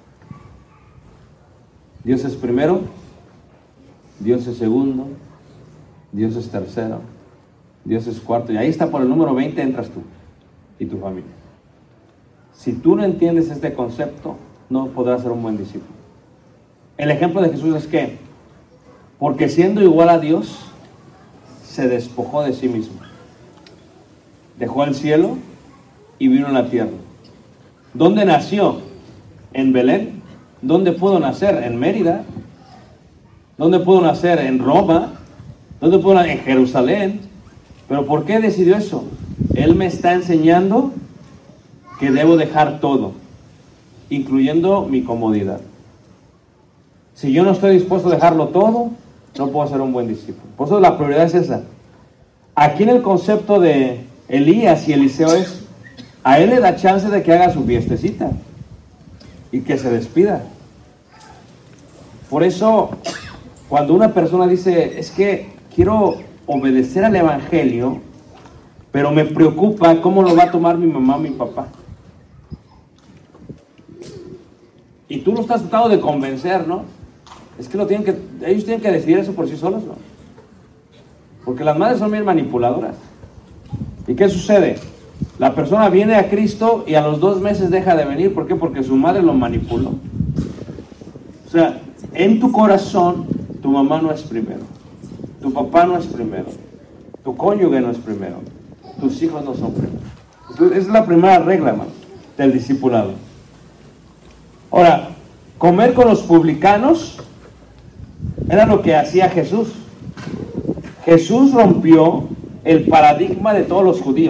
Dios es primero, Dios es segundo, Dios es tercero, Dios es cuarto, y ahí está por el número 20 entras tú y tu familia. Si tú no entiendes este concepto, no podrás ser un buen discípulo. El ejemplo de Jesús es que, porque siendo igual a Dios, se despojó de sí mismo. Dejó el cielo y vino a la tierra. ¿Dónde nació? En Belén. ¿Dónde pudo nacer? En Mérida. ¿Dónde pudo nacer? En Roma. ¿Dónde pudo nacer? En Jerusalén. ¿Pero por qué decidió eso? Él me está enseñando que debo dejar todo, incluyendo mi comodidad. Si yo no estoy dispuesto a dejarlo todo, no puedo ser un buen discípulo. Por eso la prioridad es esa. Aquí en el concepto de Elías y Eliseo es, a él le da chance de que haga su fiestecita y que se despida. Por eso, cuando una persona dice, es que quiero obedecer al evangelio, pero me preocupa cómo lo va a tomar mi mamá o mi papá. Y tú lo estás tratando de convencer, ¿no? Es que ellos tienen que decidir eso por sí solos, ¿no? Porque las madres son bien manipuladoras. ¿Y qué sucede? La persona viene a Cristo y a los 2 meses deja de venir. ¿Por qué? Porque su madre lo manipuló. O sea, en tu corazón, tu mamá no es primero. Tu papá no es primero. Tu cónyuge no es primero. Tus hijos no son primero. Esa es la primera regla, hermano, del discipulado. Ahora, comer con los publicanos era lo que hacía Jesús. Jesús rompió el paradigma de todos los judíos.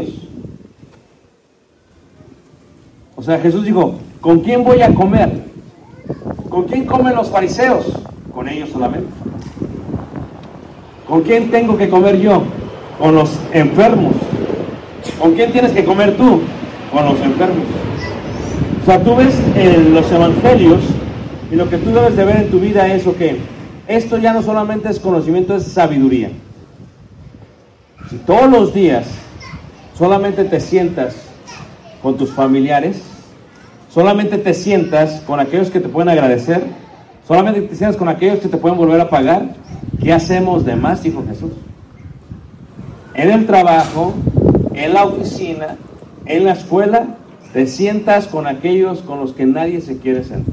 O sea, Jesús dijo, ¿con quién voy a comer? ¿Con quién comen los fariseos? Con ellos solamente. ¿Con quién tengo que comer yo? Con los enfermos. ¿Con quién tienes que comer tú? Con los enfermos. O sea, tú ves en los evangelios y lo que tú debes de ver en tu vida es que esto ya no solamente es conocimiento, es sabiduría. Si todos los días solamente te sientas con tus familiares, solamente te sientas con aquellos que te pueden agradecer, solamente te sientas con aquellos que te pueden volver a pagar, ¿qué hacemos de más? Dijo Jesús. En el trabajo, en la oficina, en la escuela, te sientas con aquellos con los que nadie se quiere sentar.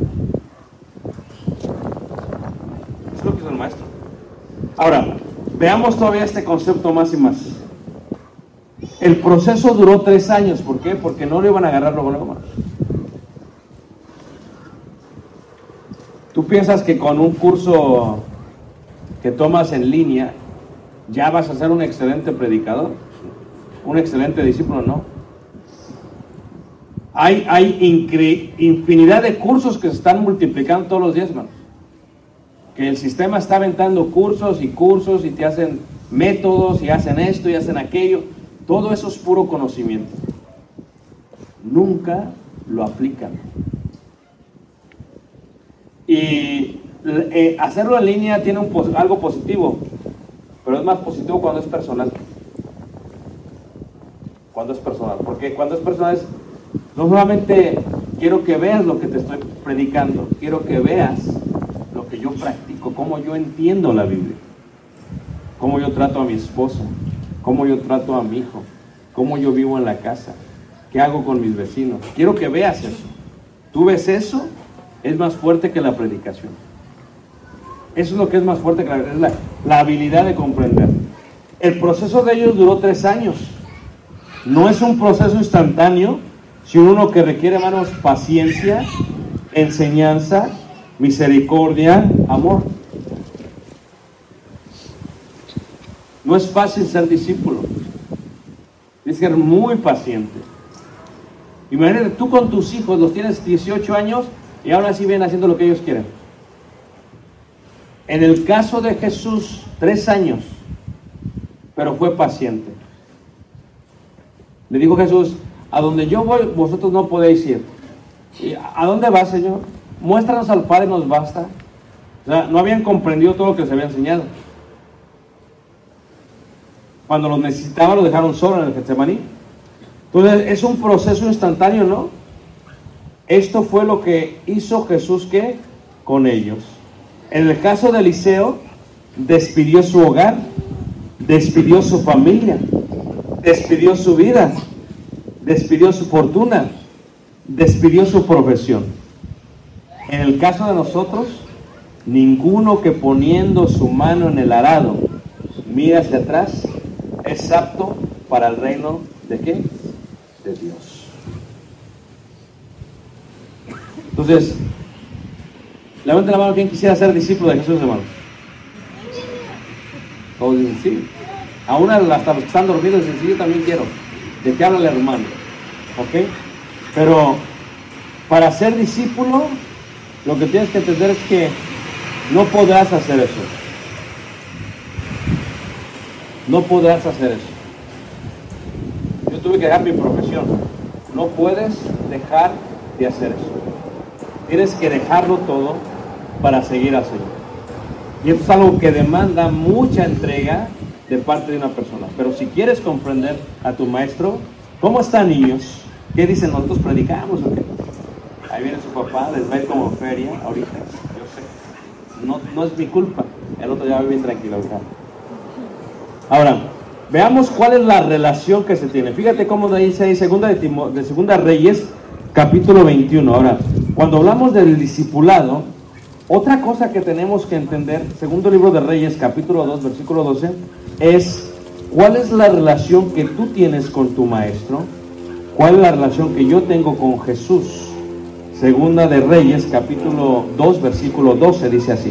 Es lo que es el maestro. Ahora, veamos todavía este concepto más y más. El proceso duró 3 años. ¿Por qué? Porque no lo iban a agarrar luego más. ¿Tú piensas que con un curso que tomas en línea ya vas a ser un excelente predicador? ¿Un excelente discípulo? No. Hay infinidad de cursos que se están multiplicando todos los días, hermanos. Que el sistema está aventando cursos y te hacen métodos y hacen esto y hacen aquello. Todo eso es puro conocimiento. Nunca lo aplican. Y hacerlo en línea tiene algo positivo, pero es más positivo cuando es personal. Porque cuando es personal no solamente quiero que veas lo que te estoy predicando, quiero que veas lo que yo practico, cómo yo entiendo la Biblia, cómo yo trato a mi esposa, cómo yo trato a mi hijo, cómo yo vivo en la casa, qué hago con mis vecinos. Quiero que veas eso. Tú ves eso, es más fuerte que la predicación. Eso es lo que es más fuerte que la habilidad de comprender. El proceso de ellos duró 3 años. No es un proceso instantáneo, sino uno que requiere, hermanos, paciencia, enseñanza, misericordia, amor. No es fácil ser discípulo. Tienes que ser muy paciente. Imagínate, tú con tus hijos, los tienes 18 años y ahora sí vienen haciendo lo que ellos quieren. En el caso de Jesús, 3 años, pero fue paciente. Le dijo Jesús: a donde yo voy, vosotros no podéis ir. ¿Y a dónde va, Señor? Muéstranos al Padre, nos basta. O sea, no habían comprendido todo lo que les había enseñado. Cuando los necesitaban, los dejaron solos en el Getsemaní. Entonces, es un proceso instantáneo, ¿no? Esto fue lo que hizo Jesús, ¿qué? Con ellos. En el caso de Eliseo, despidió su hogar, despidió su familia, despidió su vida, despidió su fortuna, despidió su profesión. En el caso de nosotros, ninguno que poniendo su mano en el arado mira hacia atrás es apto para el reino ¿de qué? De Dios. Entonces, levante la mano quien quisiera ser discípulo de Jesús, hermanos. Todos dicen sí. Aún hasta los que están dormidos dicen sí, yo también quiero. ¿De qué habla el hermano? ¿Ok? Pero para ser discípulo, lo que tienes que entender es que no podrás hacer eso. No podrás hacer eso. Yo tuve que dejar mi profesión. No puedes dejar de hacer eso. Tienes que dejarlo todo para seguir al Señor. Y esto es algo que demanda mucha entrega de parte de una persona. Pero si quieres comprender a tu maestro, ¿cómo están, niños? ¿Qué dicen? ¿Nosotros predicamos o qué? Ahí viene su papá, les va a ir como feria ahorita. Yo sé. No es mi culpa. El otro ya va bien tranquilo. ¿Verdad? Ahora, veamos cuál es la relación que se tiene. Fíjate cómo dice ahí Segunda Reyes, capítulo 21. Ahora, cuando hablamos del discipulado, otra cosa que tenemos que entender, segundo libro de Reyes, capítulo 2, versículo 12, es cuál es la relación que tú tienes con tu maestro, cuál es la relación que yo tengo con Jesús. Segunda de Reyes, capítulo 2, versículo 12, dice así: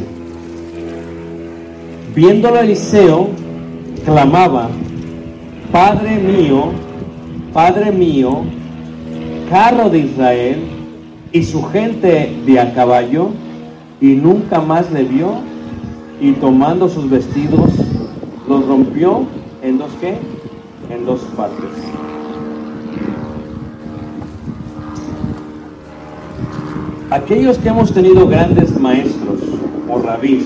viéndolo Eliseo, clamaba: Padre mío, carro de Israel y su gente de a caballo. Y nunca más le vio, y tomando sus vestidos, los rompió en dos, ¿qué? En 2 partes. Aquellos que hemos tenido grandes maestros o rabís,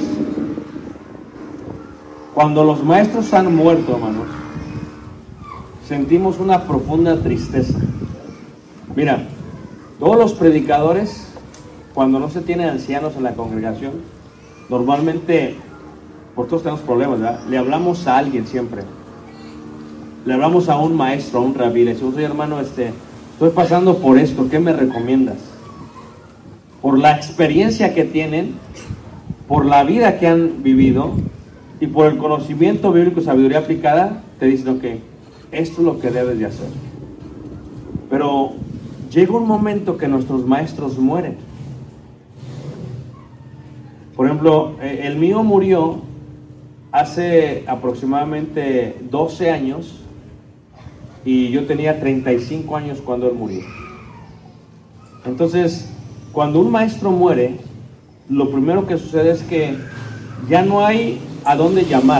cuando los maestros han muerto, hermanos, sentimos una profunda tristeza. Mira, todos los predicadores, cuando no se tienen ancianos en la congregación, normalmente, por todos tenemos problemas, ¿verdad? Le hablamos a alguien siempre. Le hablamos a un maestro, a un rabí. Le decimos: oye, hermano, estoy pasando por esto, ¿qué me recomiendas? Por la experiencia que tienen, por la vida que han vivido y por el conocimiento bíblico y sabiduría aplicada, te dicen: ok, esto es lo que debes de hacer. Pero llega un momento que nuestros maestros mueren. Por ejemplo, el mío murió hace aproximadamente 12 años y yo tenía 35 años cuando él murió. Entonces, cuando un maestro muere, lo primero que sucede es que ya no hay a dónde llamar.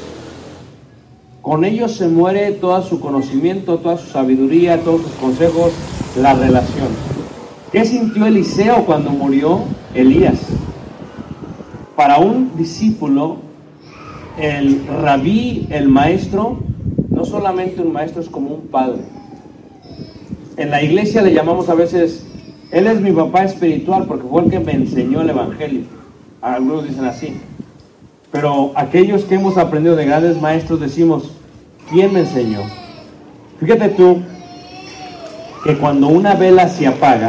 Con ellos se muere todo su conocimiento, toda su sabiduría, todos sus consejos, la relación. ¿Qué sintió Eliseo cuando murió Elías? Para un discípulo, el rabí, el maestro, no solamente un maestro, es como un padre. En la iglesia le llamamos a veces, él es mi papá espiritual porque fue el que me enseñó el evangelio. Algunos dicen así. Pero aquellos que hemos aprendido de grandes maestros decimos, ¿quién me enseñó? Fíjate tú que cuando una vela se apaga,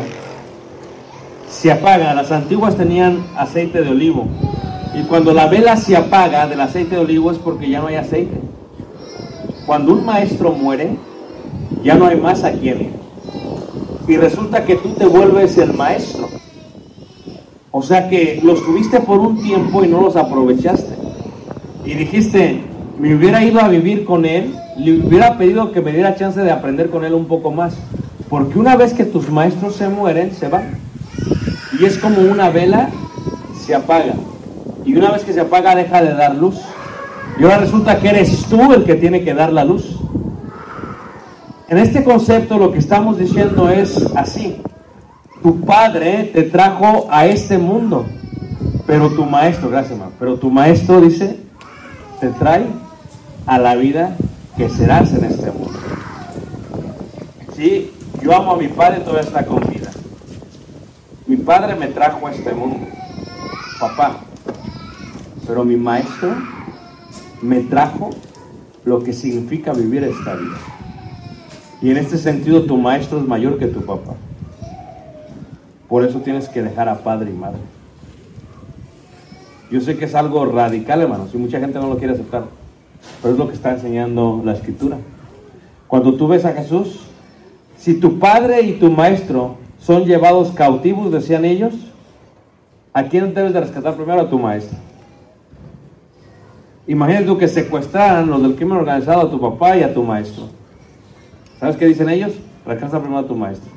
las antiguas tenían aceite de olivo. Y cuando la vela se apaga del aceite de olivo es porque ya no hay aceite. Cuando un maestro muere, ya no hay más a quien ir. Y resulta que tú te vuelves el maestro. O sea que los tuviste por un tiempo y no los aprovechaste. Y dijiste, me hubiera ido a vivir con él, le hubiera pedido que me diera chance de aprender con él un poco más. Porque una vez que tus maestros se mueren, se van. Y es como una vela, se apaga. Y una vez que se apaga, deja de dar luz. Y ahora resulta que eres tú el que tiene que dar la luz. En este concepto lo que estamos diciendo es así. Tu padre te trajo a este mundo, pero tu maestro, gracias mamá, pero tu maestro dice, te trae a la vida que serás en este mundo. Sí, yo amo a mi padre, todavía está con vida. Mi padre me trajo a este mundo, papá, pero mi maestro me trajo lo que significa vivir esta vida. Y en este sentido tu maestro es mayor que tu papá. Por eso tienes que dejar a padre y madre. Yo sé que es algo radical, hermanos, y mucha gente no lo quiere aceptar, pero es lo que está enseñando la Escritura. Cuando tú ves a Jesús, si tu padre y tu maestro son llevados cautivos, decían ellos, ¿a quién debes de rescatar primero? A tu maestro. Imagínate tú que secuestraran los del crimen organizado a tu papá y a tu maestro. ¿Sabes qué dicen ellos? Rescata primero a tu maestro.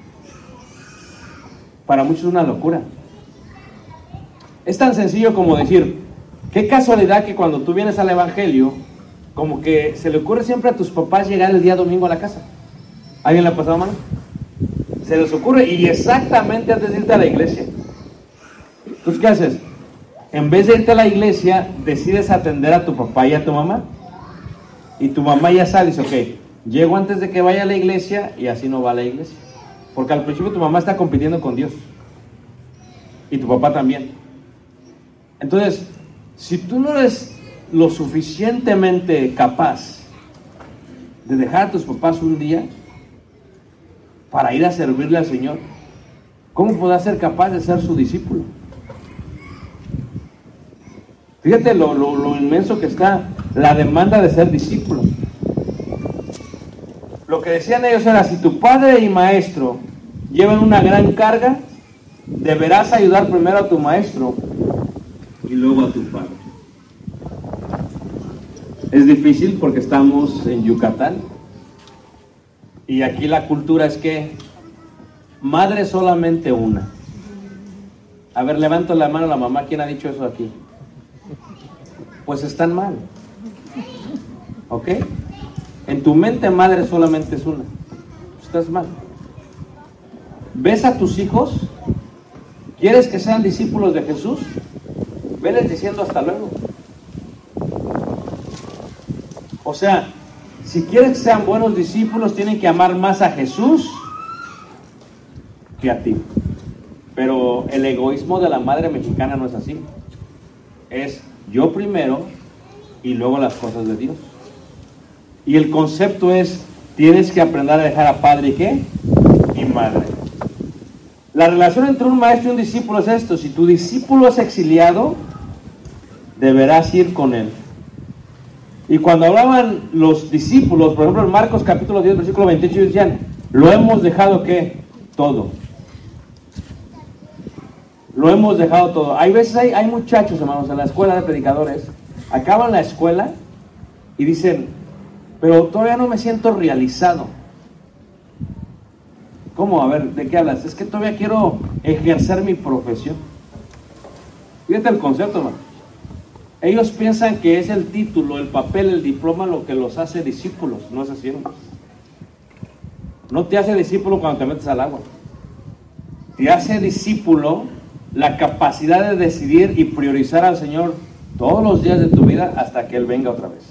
Para muchos es una locura. Es tan sencillo como decir, qué casualidad que cuando tú vienes al evangelio, como que se le ocurre siempre a tus papás llegar el día domingo a la casa. ¿Alguien le ha pasado mano? Se les ocurre y exactamente antes de irte a la iglesia. Entonces, ¿qué haces? En vez de irte a la iglesia, decides atender a tu papá y a tu mamá. Y tu mamá ya sabe, dice, ok, llego antes de que vaya a la iglesia y así no va a la iglesia. Porque al principio tu mamá está compitiendo con Dios. Y tu papá también. Entonces, si tú no eres lo suficientemente capaz de dejar a tus papás un día para ir a servirle al Señor, ¿cómo podrás ser capaz de ser su discípulo? Fíjate lo inmenso que está la demanda de ser discípulo. Lo que decían ellos era, si tu padre y maestro llevan una gran carga, deberás ayudar primero a tu maestro y luego a tu padre. Es difícil porque estamos en Yucatán y aquí la cultura es que madre solamente una. A ver, levanto la mano a la mamá, ¿quién ha dicho eso aquí? Pues están mal. ¿Ok? En tu mente madre solamente es una. Estás mal. ¿Ves a tus hijos? ¿Quieres que sean discípulos de Jesús? Veles diciendo hasta luego. O sea, si quieres que sean buenos discípulos, tienen que amar más a Jesús que a ti. Pero el egoísmo de la madre mexicana no es así. Es yo primero y luego las cosas de Dios. Y el concepto es, tienes que aprender a dejar a padre y ¿qué? Y madre. La relación entre un maestro y un discípulo es esto. Si tu discípulo es exiliado, deberás ir con él. Y cuando hablaban los discípulos, por ejemplo en Marcos capítulo 10, versículo 28, decían, lo hemos dejado ¿qué? Todo. Lo hemos dejado todo. Hay veces, hay muchachos, hermanos, en la escuela de predicadores, acaban la escuela y dicen, pero todavía no me siento realizado. ¿Cómo? A ver, ¿de qué hablas? Es que todavía quiero ejercer mi profesión. Fíjate el concepto, hermano. Ellos piensan que es el título, el papel, el diploma lo que los hace discípulos. No es así, hermano. No te hace discípulo cuando te metes al agua. Te hace discípulo la capacidad de decidir y priorizar al Señor todos los días de tu vida hasta que Él venga otra vez.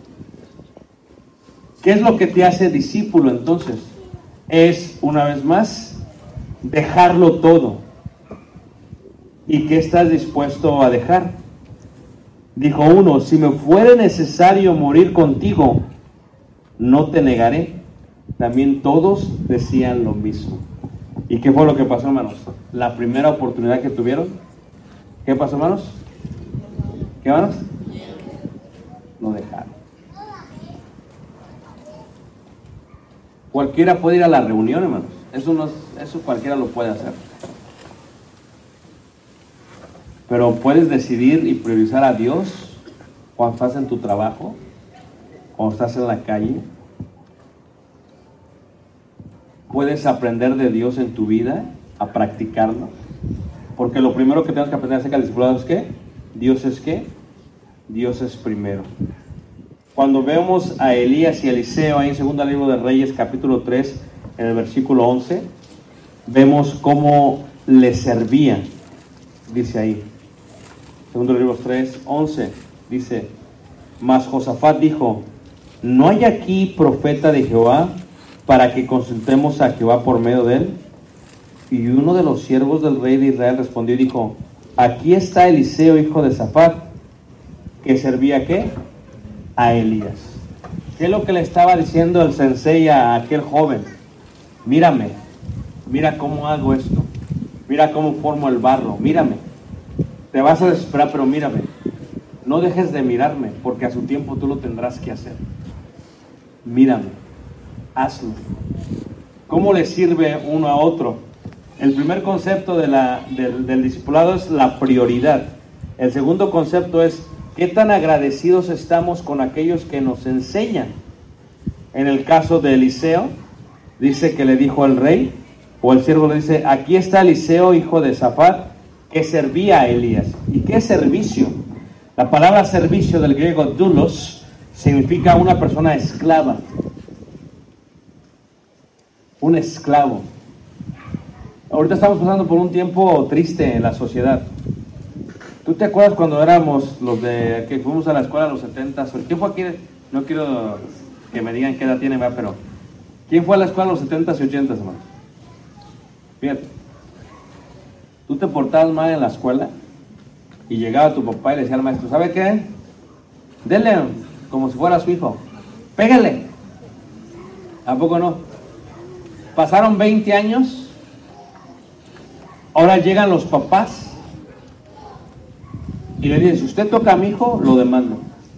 ¿Qué es lo que te hace discípulo entonces? Es, una vez más, dejarlo todo. ¿Y qué estás dispuesto a dejar? Dijo uno, si me fuere necesario morir contigo, no te negaré. También todos decían lo mismo. ¿Y qué fue lo que pasó, hermanos? La primera oportunidad que tuvieron, ¿qué pasó, hermanos? ¿Qué, hermanos? Lo dejaron. Cualquiera puede ir a la reunión, hermanos. Eso cualquiera lo puede hacer. Pero puedes decidir y priorizar a Dios cuando estás en tu trabajo, cuando estás en la calle. Puedes aprender de Dios en tu vida, a practicarlo. Porque lo primero que tenemos que aprender acerca del discipulado es ¿qué? Dios es ¿qué? Dios es primero. Cuando vemos a Elías y Eliseo ahí en Segundo Libro de Reyes, capítulo 3, en el versículo 11, vemos cómo le servían. Dice ahí, Segundo Libro 3, 11, dice, mas Josafat dijo, ¿no hay aquí profeta de Jehová para que consultemos a Jehová por medio de él? Y uno de los siervos del rey de Israel respondió y dijo, aquí está Eliseo, hijo de Safat, que servía ¿qué? A Elías. ¿Qué es lo que le estaba diciendo el sensei a aquel joven? Mírame, mira cómo hago esto, mira cómo formo el barro, mírame. Te vas a desesperar, pero mírame. No dejes de mirarme, porque a su tiempo tú lo tendrás que hacer. Mírame, hazlo. ¿Cómo le sirve uno a otro? El primer concepto del discipulado es la prioridad. El segundo concepto es ¿qué tan agradecidos estamos con aquellos que nos enseñan? En el caso de Eliseo, dice que le dijo al rey, o el siervo le dice, aquí está Eliseo, hijo de Safat, que servía a Elías. ¿Y qué es servicio? La palabra servicio del griego doulos significa una persona esclava. Un esclavo. Ahorita estamos pasando por un tiempo triste en la sociedad. ¿Tú te acuerdas cuando éramos los de que fuimos a la escuela en los 70s? ¿Quién fue aquí? No quiero que me digan qué edad tienen, pero ¿quién fue a la escuela en los 70s y 80s, hermano? Fíjate. Tú te portabas mal en la escuela y llegaba tu papá y le decía al maestro, ¿sabe qué? Dele como si fuera su hijo. Pégale. ¿A poco no? Pasaron 20 años. Ahora llegan los papás y le dicen, si usted toca a mi hijo, lo demando.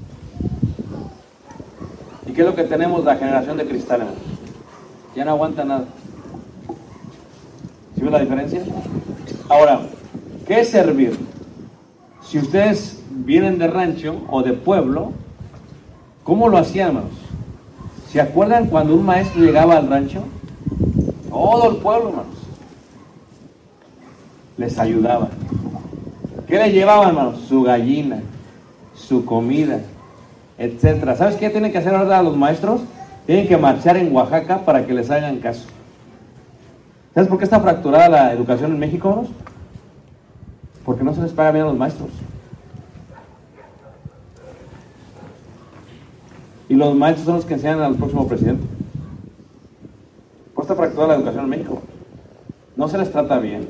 ¿Y qué es lo que tenemos la generación de cristal? Ya no aguanta nada. ¿Sí ves la diferencia? Ahora, ¿qué es servir? Si ustedes vienen de rancho o de pueblo, ¿cómo lo hacían, hermanos? ¿Se acuerdan cuando un maestro llegaba al rancho? Todo el pueblo, hermanos, les ayudaba. ¿Qué les llevaban, hermanos? Su gallina, su comida, etcétera. ¿Sabes qué tienen que hacer ahora los maestros? Tienen que marchar en Oaxaca para que les hagan caso. ¿Sabes por qué está fracturada la educación en México, hermanos? Porque no se les paga bien a los maestros. Y los maestros son los que enseñan al próximo presidente. ¿Por qué está fracturada la educación en México? No se les trata bien.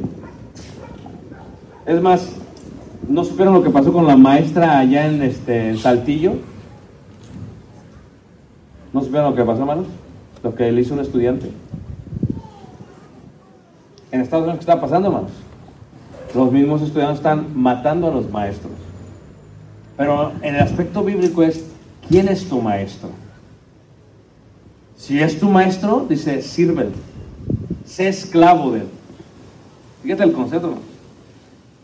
Es más, ¿no supieron lo que pasó con la maestra allá en Saltillo? ¿No supieron lo que pasó, hermanos? Lo que le hizo un estudiante. En Estados Unidos, ¿qué está pasando, hermanos? Los mismos estudiantes están matando a los maestros. Pero en el aspecto bíblico es, ¿quién es tu maestro? Si es tu maestro, dice, sírvele. Sé esclavo de él. Fíjate el concepto, hermanos.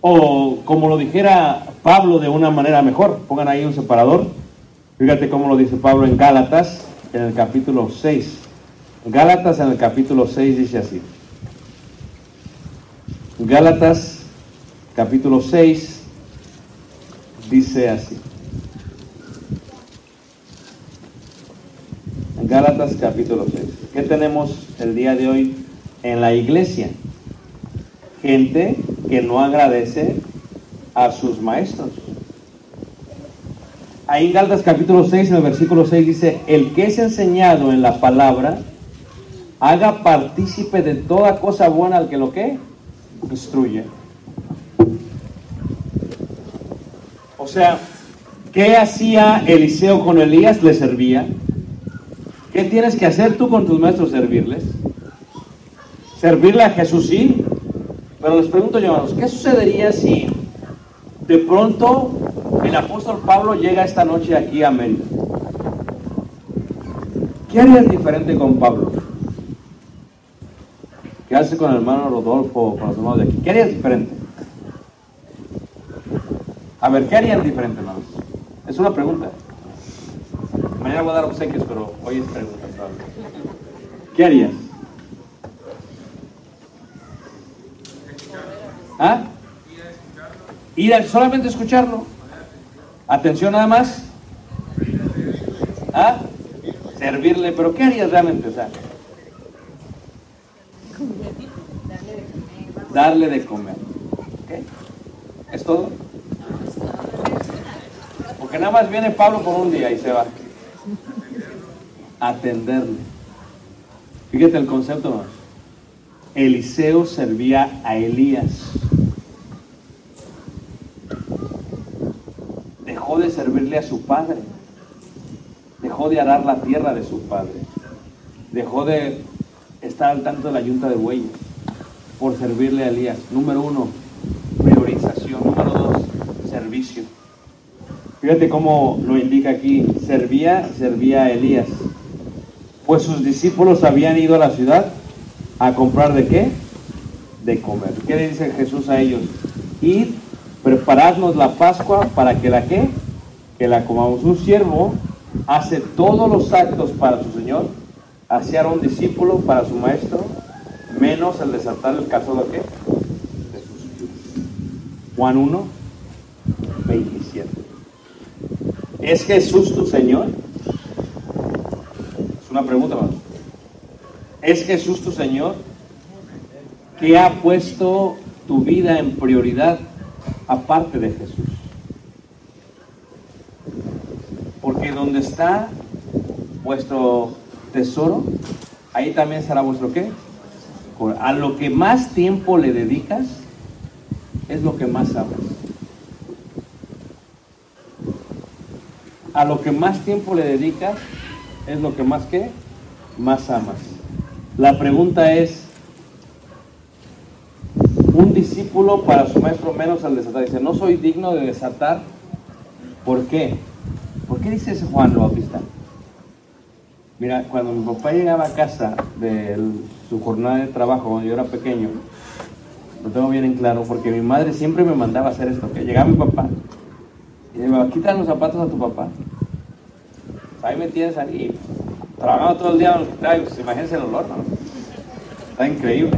O como lo dijera Pablo de una manera mejor, pongan ahí un separador. Fíjate cómo lo dice Pablo en Gálatas, en el capítulo 6. Gálatas en el capítulo 6 dice así. Gálatas capítulo 6 dice así. Gálatas capítulo 6. ¿Qué tenemos el día de hoy en la iglesia? Gente que no agradece a sus maestros. Ahí en Gálatas capítulo 6, en el versículo 6 dice: el que es enseñado en la palabra, haga partícipe de toda cosa buena al que lo que instruye. O sea, ¿qué hacía Eliseo con Elías? Le servía. ¿Qué tienes que hacer tú con tus maestros? Servirles. Servirle a Jesús, sí. Pero les pregunto yo, hermanos, ¿qué sucedería si de pronto el apóstol Pablo llega esta noche aquí a Mérida? ¿Qué harías diferente con Pablo? ¿Qué hace con el hermano Rodolfo o con los hermanos de aquí? ¿Qué harías diferente? A ver, ¿qué harían diferente, hermanos? Es una pregunta. Mañana voy a dar obsequios, pero hoy es pregunta, ¿sabes? ¿Qué harías? ¿Ah? Ir a solamente escucharlo. Atención nada más. ¿Ah? Servirle, pero ¿qué harías realmente? O sea, darle de comer. ¿Ok? ¿Es todo? Porque nada más viene Pablo por un día y se va. Atenderle. Fíjate el concepto, ¿no? Eliseo servía a Elías. Dejó de servirle a su padre. Dejó de arar la tierra de su padre. Dejó de estar al tanto de la yunta de bueyes por servirle a Elías. Número 1, priorización. Número 2, servicio. Fíjate cómo lo indica aquí. Servía a Elías. Pues sus discípulos habían ido a la ciudad a comprar ¿de qué? De comer. ¿Qué le dice Jesús a ellos? Id, preparadnos la Pascua para que la ¿qué? Que la comamos. Un siervo hace todos los actos para su Señor, así hará un discípulo para su maestro, menos el desatar el caso de ¿qué? De sus pies. Juan 1, 27. ¿Es Jesús tu Señor? Es una pregunta, hermano. ¿Es Jesús tu Señor? ¿Qué ha puesto tu vida en prioridad aparte de Jesús? Porque donde está vuestro tesoro, ahí también será vuestro ¿qué? A lo que más tiempo le dedicas, es lo que más amas. A lo que más tiempo le dedicas, es lo que más ¿qué? Más amas. La pregunta es, un discípulo para su maestro menos al desatar. Dice, no soy digno de desatar. ¿Por qué? ¿Por qué dice ese Juan el Bautista? Mira, cuando mi papá llegaba a casa de su jornada de trabajo, cuando yo era pequeño, lo tengo bien en claro, porque mi madre siempre me mandaba a hacer esto, que llegaba mi papá, y le digo, quítale los zapatos a tu papá. Ahí me tienes ahí, trabajando todo el día en el hospital, pues imagínense el olor, ¿no? Está increíble.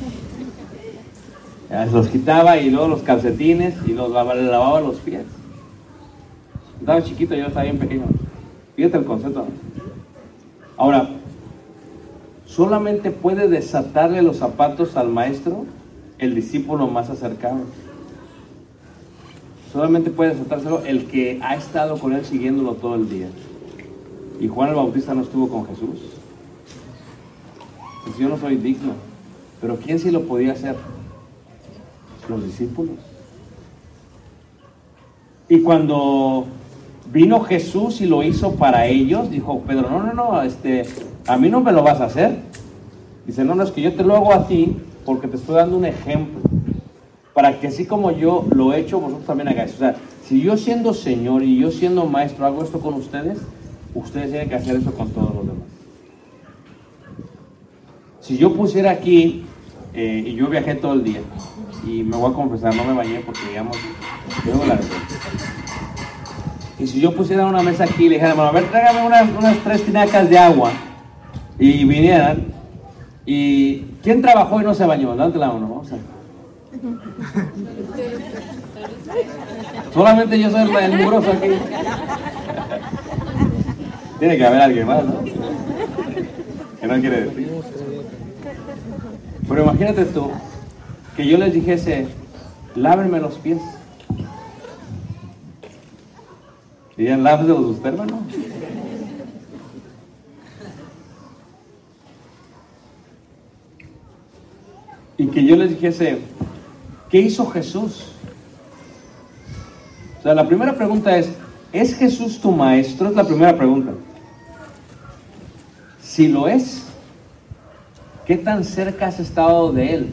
Ya, los quitaba y luego los calcetines y le lavaba los pies. Estaba chiquito, yo estaba bien pequeño. Fíjate el concepto, ¿no? Ahora, solamente puede desatarle los zapatos al maestro el discípulo más acercado. Solamente puede desatárselo el que ha estado con él siguiéndolo todo el día. Y Juan el Bautista no estuvo con Jesús. Pues yo no soy digno. Pero ¿quién sí lo podía hacer? Los discípulos. Y cuando vino Jesús y lo hizo para ellos, dijo Pedro, no, a mí no me lo vas a hacer. Dice, no, es que yo te lo hago a ti porque te estoy dando un ejemplo. Para que así como yo lo he hecho, vosotros también hagáis. O sea, si yo siendo Señor y yo siendo Maestro hago esto con ustedes, ustedes tienen que hacer eso con todos los demás. Si yo pusiera aquí, y yo viajé todo el día, y me voy a confesar, no me bañé porque digamos, tengo la verdad. Y si yo pusiera una mesa aquí y le dijera, bueno, a ver, tráigame unas 3 tinacas de agua, y vinieran, y ¿quién trabajó y no se bañó? Levante la mano, vamos a ver. Solamente yo soy el mugroso aquí. Tiene que haber alguien más, ¿no? Que no quiere decir. Pero imagínate tú, que yo les dijese, lávenme los pies. Dirían, lávenlos usted, hermano. Y que yo les dijese, ¿qué hizo Jesús? O sea, la primera pregunta ¿es Jesús tu maestro? Es la primera pregunta. Si lo es, ¿qué tan cerca has estado de Él?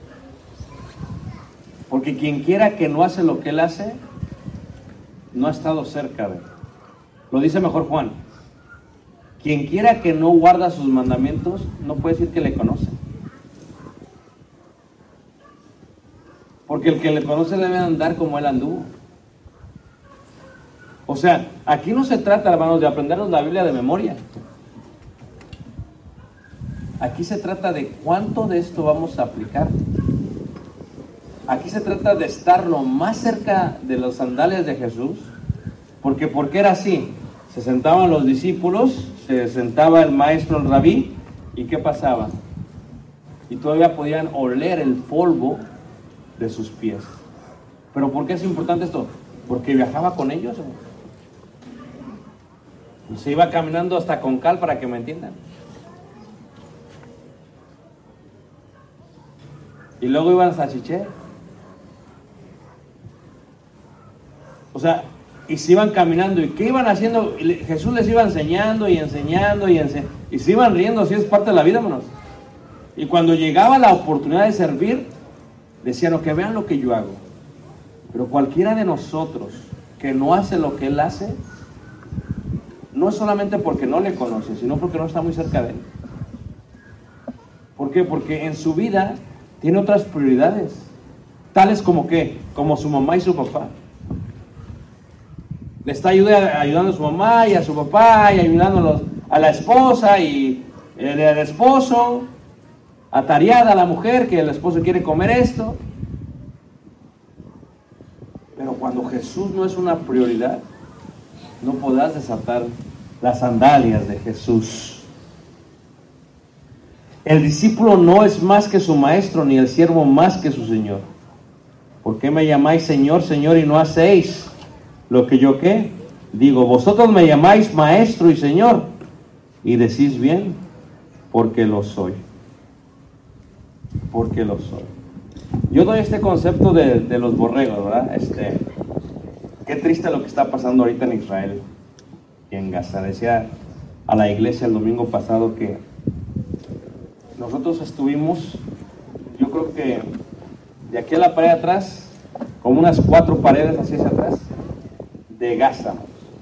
Porque quien quiera que no hace lo que Él hace, no ha estado cerca de Él. Lo dice mejor Juan. Quien quiera que no guarda sus mandamientos, no puede decir que le conoce. Porque el que le conoce debe andar como Él anduvo. O sea, aquí no se trata, hermanos, de aprendernos la Biblia de memoria. Aquí se trata de cuánto de esto vamos a aplicar. Aquí se trata de estar lo más cerca de los sandalias de Jesús. ¿Por qué era así? Se sentaban los discípulos, se sentaba el maestro, el rabí, ¿y qué pasaba? Y todavía podían oler el polvo de sus pies. ¿Pero por qué es importante esto? Porque viajaba con ellos. Se iba caminando hasta con cal, para que me entiendan. Y luego iban a Sachiché. O sea, y se iban caminando. ¿Y qué iban haciendo? Jesús les iba enseñando y enseñando y se iban riendo. Así es parte de la vida, hermanos. Y cuando llegaba la oportunidad de servir, decían, que vean lo que yo hago. Pero cualquiera de nosotros que no hace lo que Él hace, no es solamente porque no le conoce, sino porque no está muy cerca de Él. ¿Por qué? Porque en su vida tiene otras prioridades, tales como ¿qué? Como su mamá y su papá. Le está ayudando a su mamá y a su papá, y ayudando a la esposa y el esposo, atareada a la mujer, que el esposo quiere comer esto. Pero cuando Jesús no es una prioridad, no podrás desatar las sandalias de Jesús. El discípulo no es más que su maestro, ni el siervo más que su señor. ¿Por qué me llamáis Señor, Señor, y no hacéis lo que yo qué? Digo, vosotros me llamáis maestro y Señor, y decís bien, porque lo soy. Porque lo soy. Yo doy este concepto de los borregos, ¿verdad? Qué triste lo que está pasando ahorita en Israel y en Gaza. Decía a la iglesia el domingo pasado que nosotros estuvimos, yo creo que de aquí a la pared atrás, como unas 4 paredes así hacia atrás, de Gaza.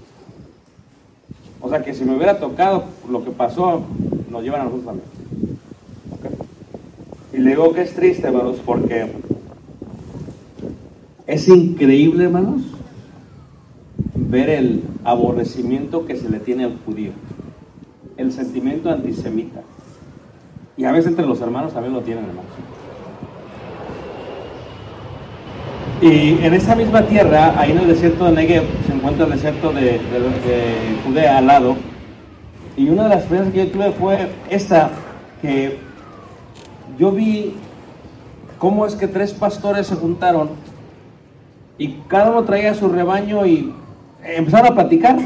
O sea que si me hubiera tocado lo que pasó, nos llevan a nosotros también. ¿Okay? Y le digo que es triste, hermanos, porque es increíble, hermanos, ver el aborrecimiento que se le tiene al judío, el sentimiento antisemita. Y a veces entre los hermanos también lo tienen, hermanos. Y en esa misma tierra, ahí en el desierto de Negev, se encuentra el desierto de Judea al lado. Y una de las experiencias que yo tuve fue esta, que yo vi cómo es que 3 pastores se juntaron y cada uno traía su rebaño y empezaron a platicar,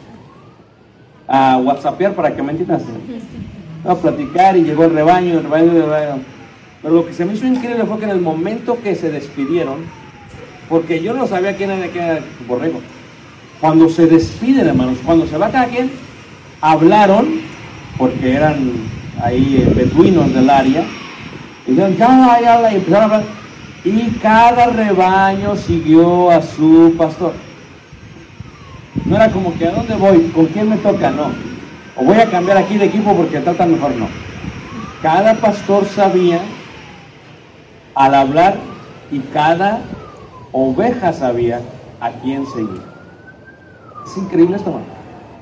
a whatsappear, para que me entiendas, a platicar, y llegó el rebaño. Pero lo que se me hizo increíble fue que en el momento que se despidieron, porque yo no sabía quién era el borrego, cuando se despiden, hermanos, cuando se va cada quien, hablaron, porque eran ahí beduinos del área, y dijeron, ya, y empezaron a hablar, y cada rebaño siguió a su pastor. No era como que, ¿a dónde voy? ¿Con quién me toca? No. O voy a cambiar aquí de equipo porque tratan mejor. No. Cada pastor sabía, al hablar, y cada oveja sabía a quién seguir. Es increíble esto, hermano.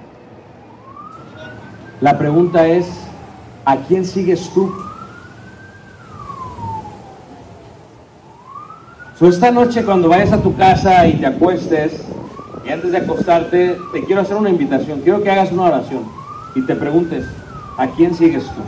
La pregunta es, ¿a quién sigues tú? Esta noche cuando vayas a tu casa y te acuestes, y antes de acostarte, te quiero hacer una invitación. Quiero que hagas una oración y te preguntes, ¿a quién sigues tú?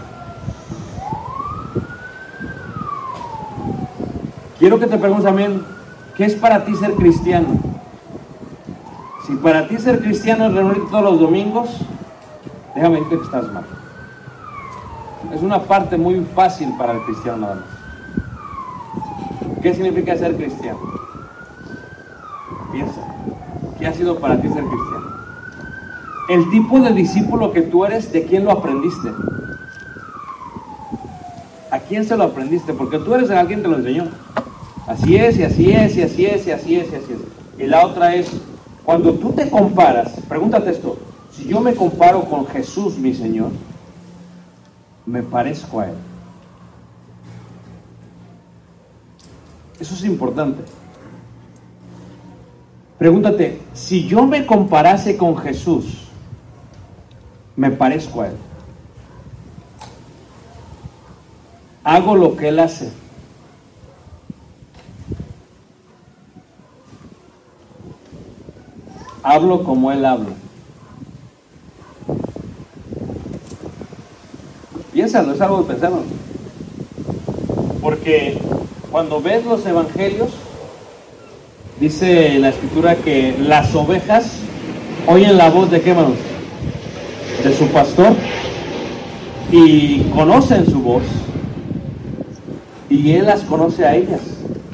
Quiero que te preguntes también, ¿qué es para ti ser cristiano? Si para ti ser cristiano es reunirte todos los domingos, déjame decirte que estás mal. Es una parte muy fácil para el cristiano nada más. ¿Qué significa ser cristiano? Piensa, ¿qué ha sido para ti ser cristiano? El tipo de discípulo que tú eres, ¿de quién lo aprendiste? ¿A quién se lo aprendiste? Porque tú eres de alguien que te lo enseñó. Así es, y así es, y así es, y así es, y así es. Y la otra es, cuando tú te comparas, pregúntate esto, si yo me comparo con Jesús, mi Señor, me parezco a Él. Eso es importante. Pregúntate, si yo me comparase con Jesús, me parezco a Él. Hago lo que Él hace. Hablo como Él habla. Piénsalo, es algo de pensarlo. Porque cuando ves los evangelios, dice la escritura que las ovejas oyen la voz de ¿qué, hermanos? De su pastor, y conocen su voz, y Él las conoce a ellas.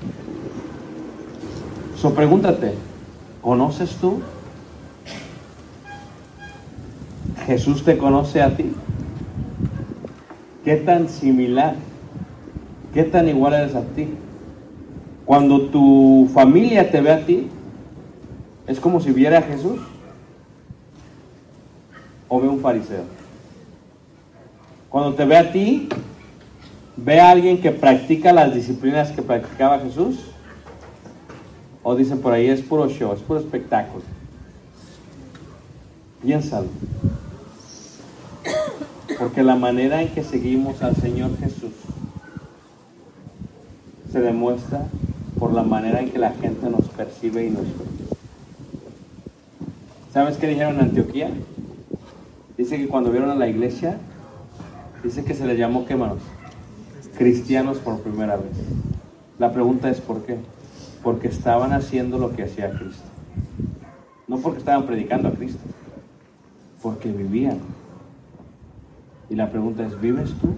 Pregúntate, ¿conoces tú? ¿Jesús te conoce a ti? ¿Qué tan similar? ¿Qué tan igual eres a ti? Cuando tu familia te ve a ti, ¿es como si viera a Jesús? ¿O ve un fariseo? Cuando te ve a ti, ¿ve a alguien que practica las disciplinas que practicaba Jesús? ¿O dicen por ahí, es puro show, es puro espectáculo? Piénsalo. Porque la manera en que seguimos al Señor Jesús se demuestra por la manera en que la gente nos percibe y nos ve. ¿Sabes qué dijeron en Antioquía? Dice que cuando vieron a la iglesia, dice que se les llamó, ¿qué, hermanos? Cristianos por primera vez. La pregunta es ¿por qué? Porque estaban haciendo lo que hacía Cristo. No porque estaban predicando a Cristo, porque vivían. Y la pregunta es, ¿vives tú?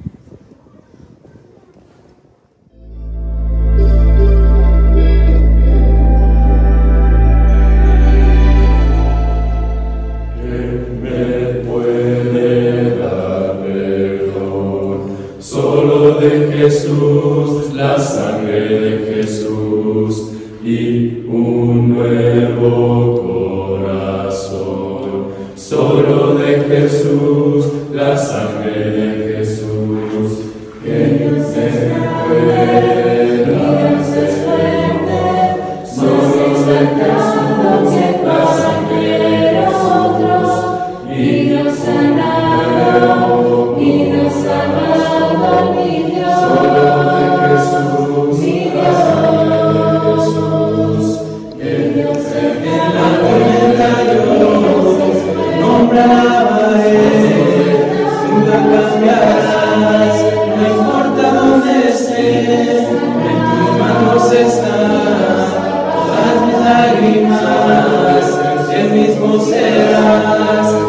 Jesús, la sangre de Jesús y un nuevo corazón. Solo de Jesús, la sangre de Jesús, que Dios es fuerte, Dios es fuerte. Solo de Jesús, la sangre de nosotros, y Dios sanado, y Dios sanado, mi Dios. Solo de Jesús, mi Dios, que Dios es en la tormenta yo nombraba a Él, nunca cambiarás, no importa dónde estés, en tus manos están todas mis lágrimas, el mismo serás.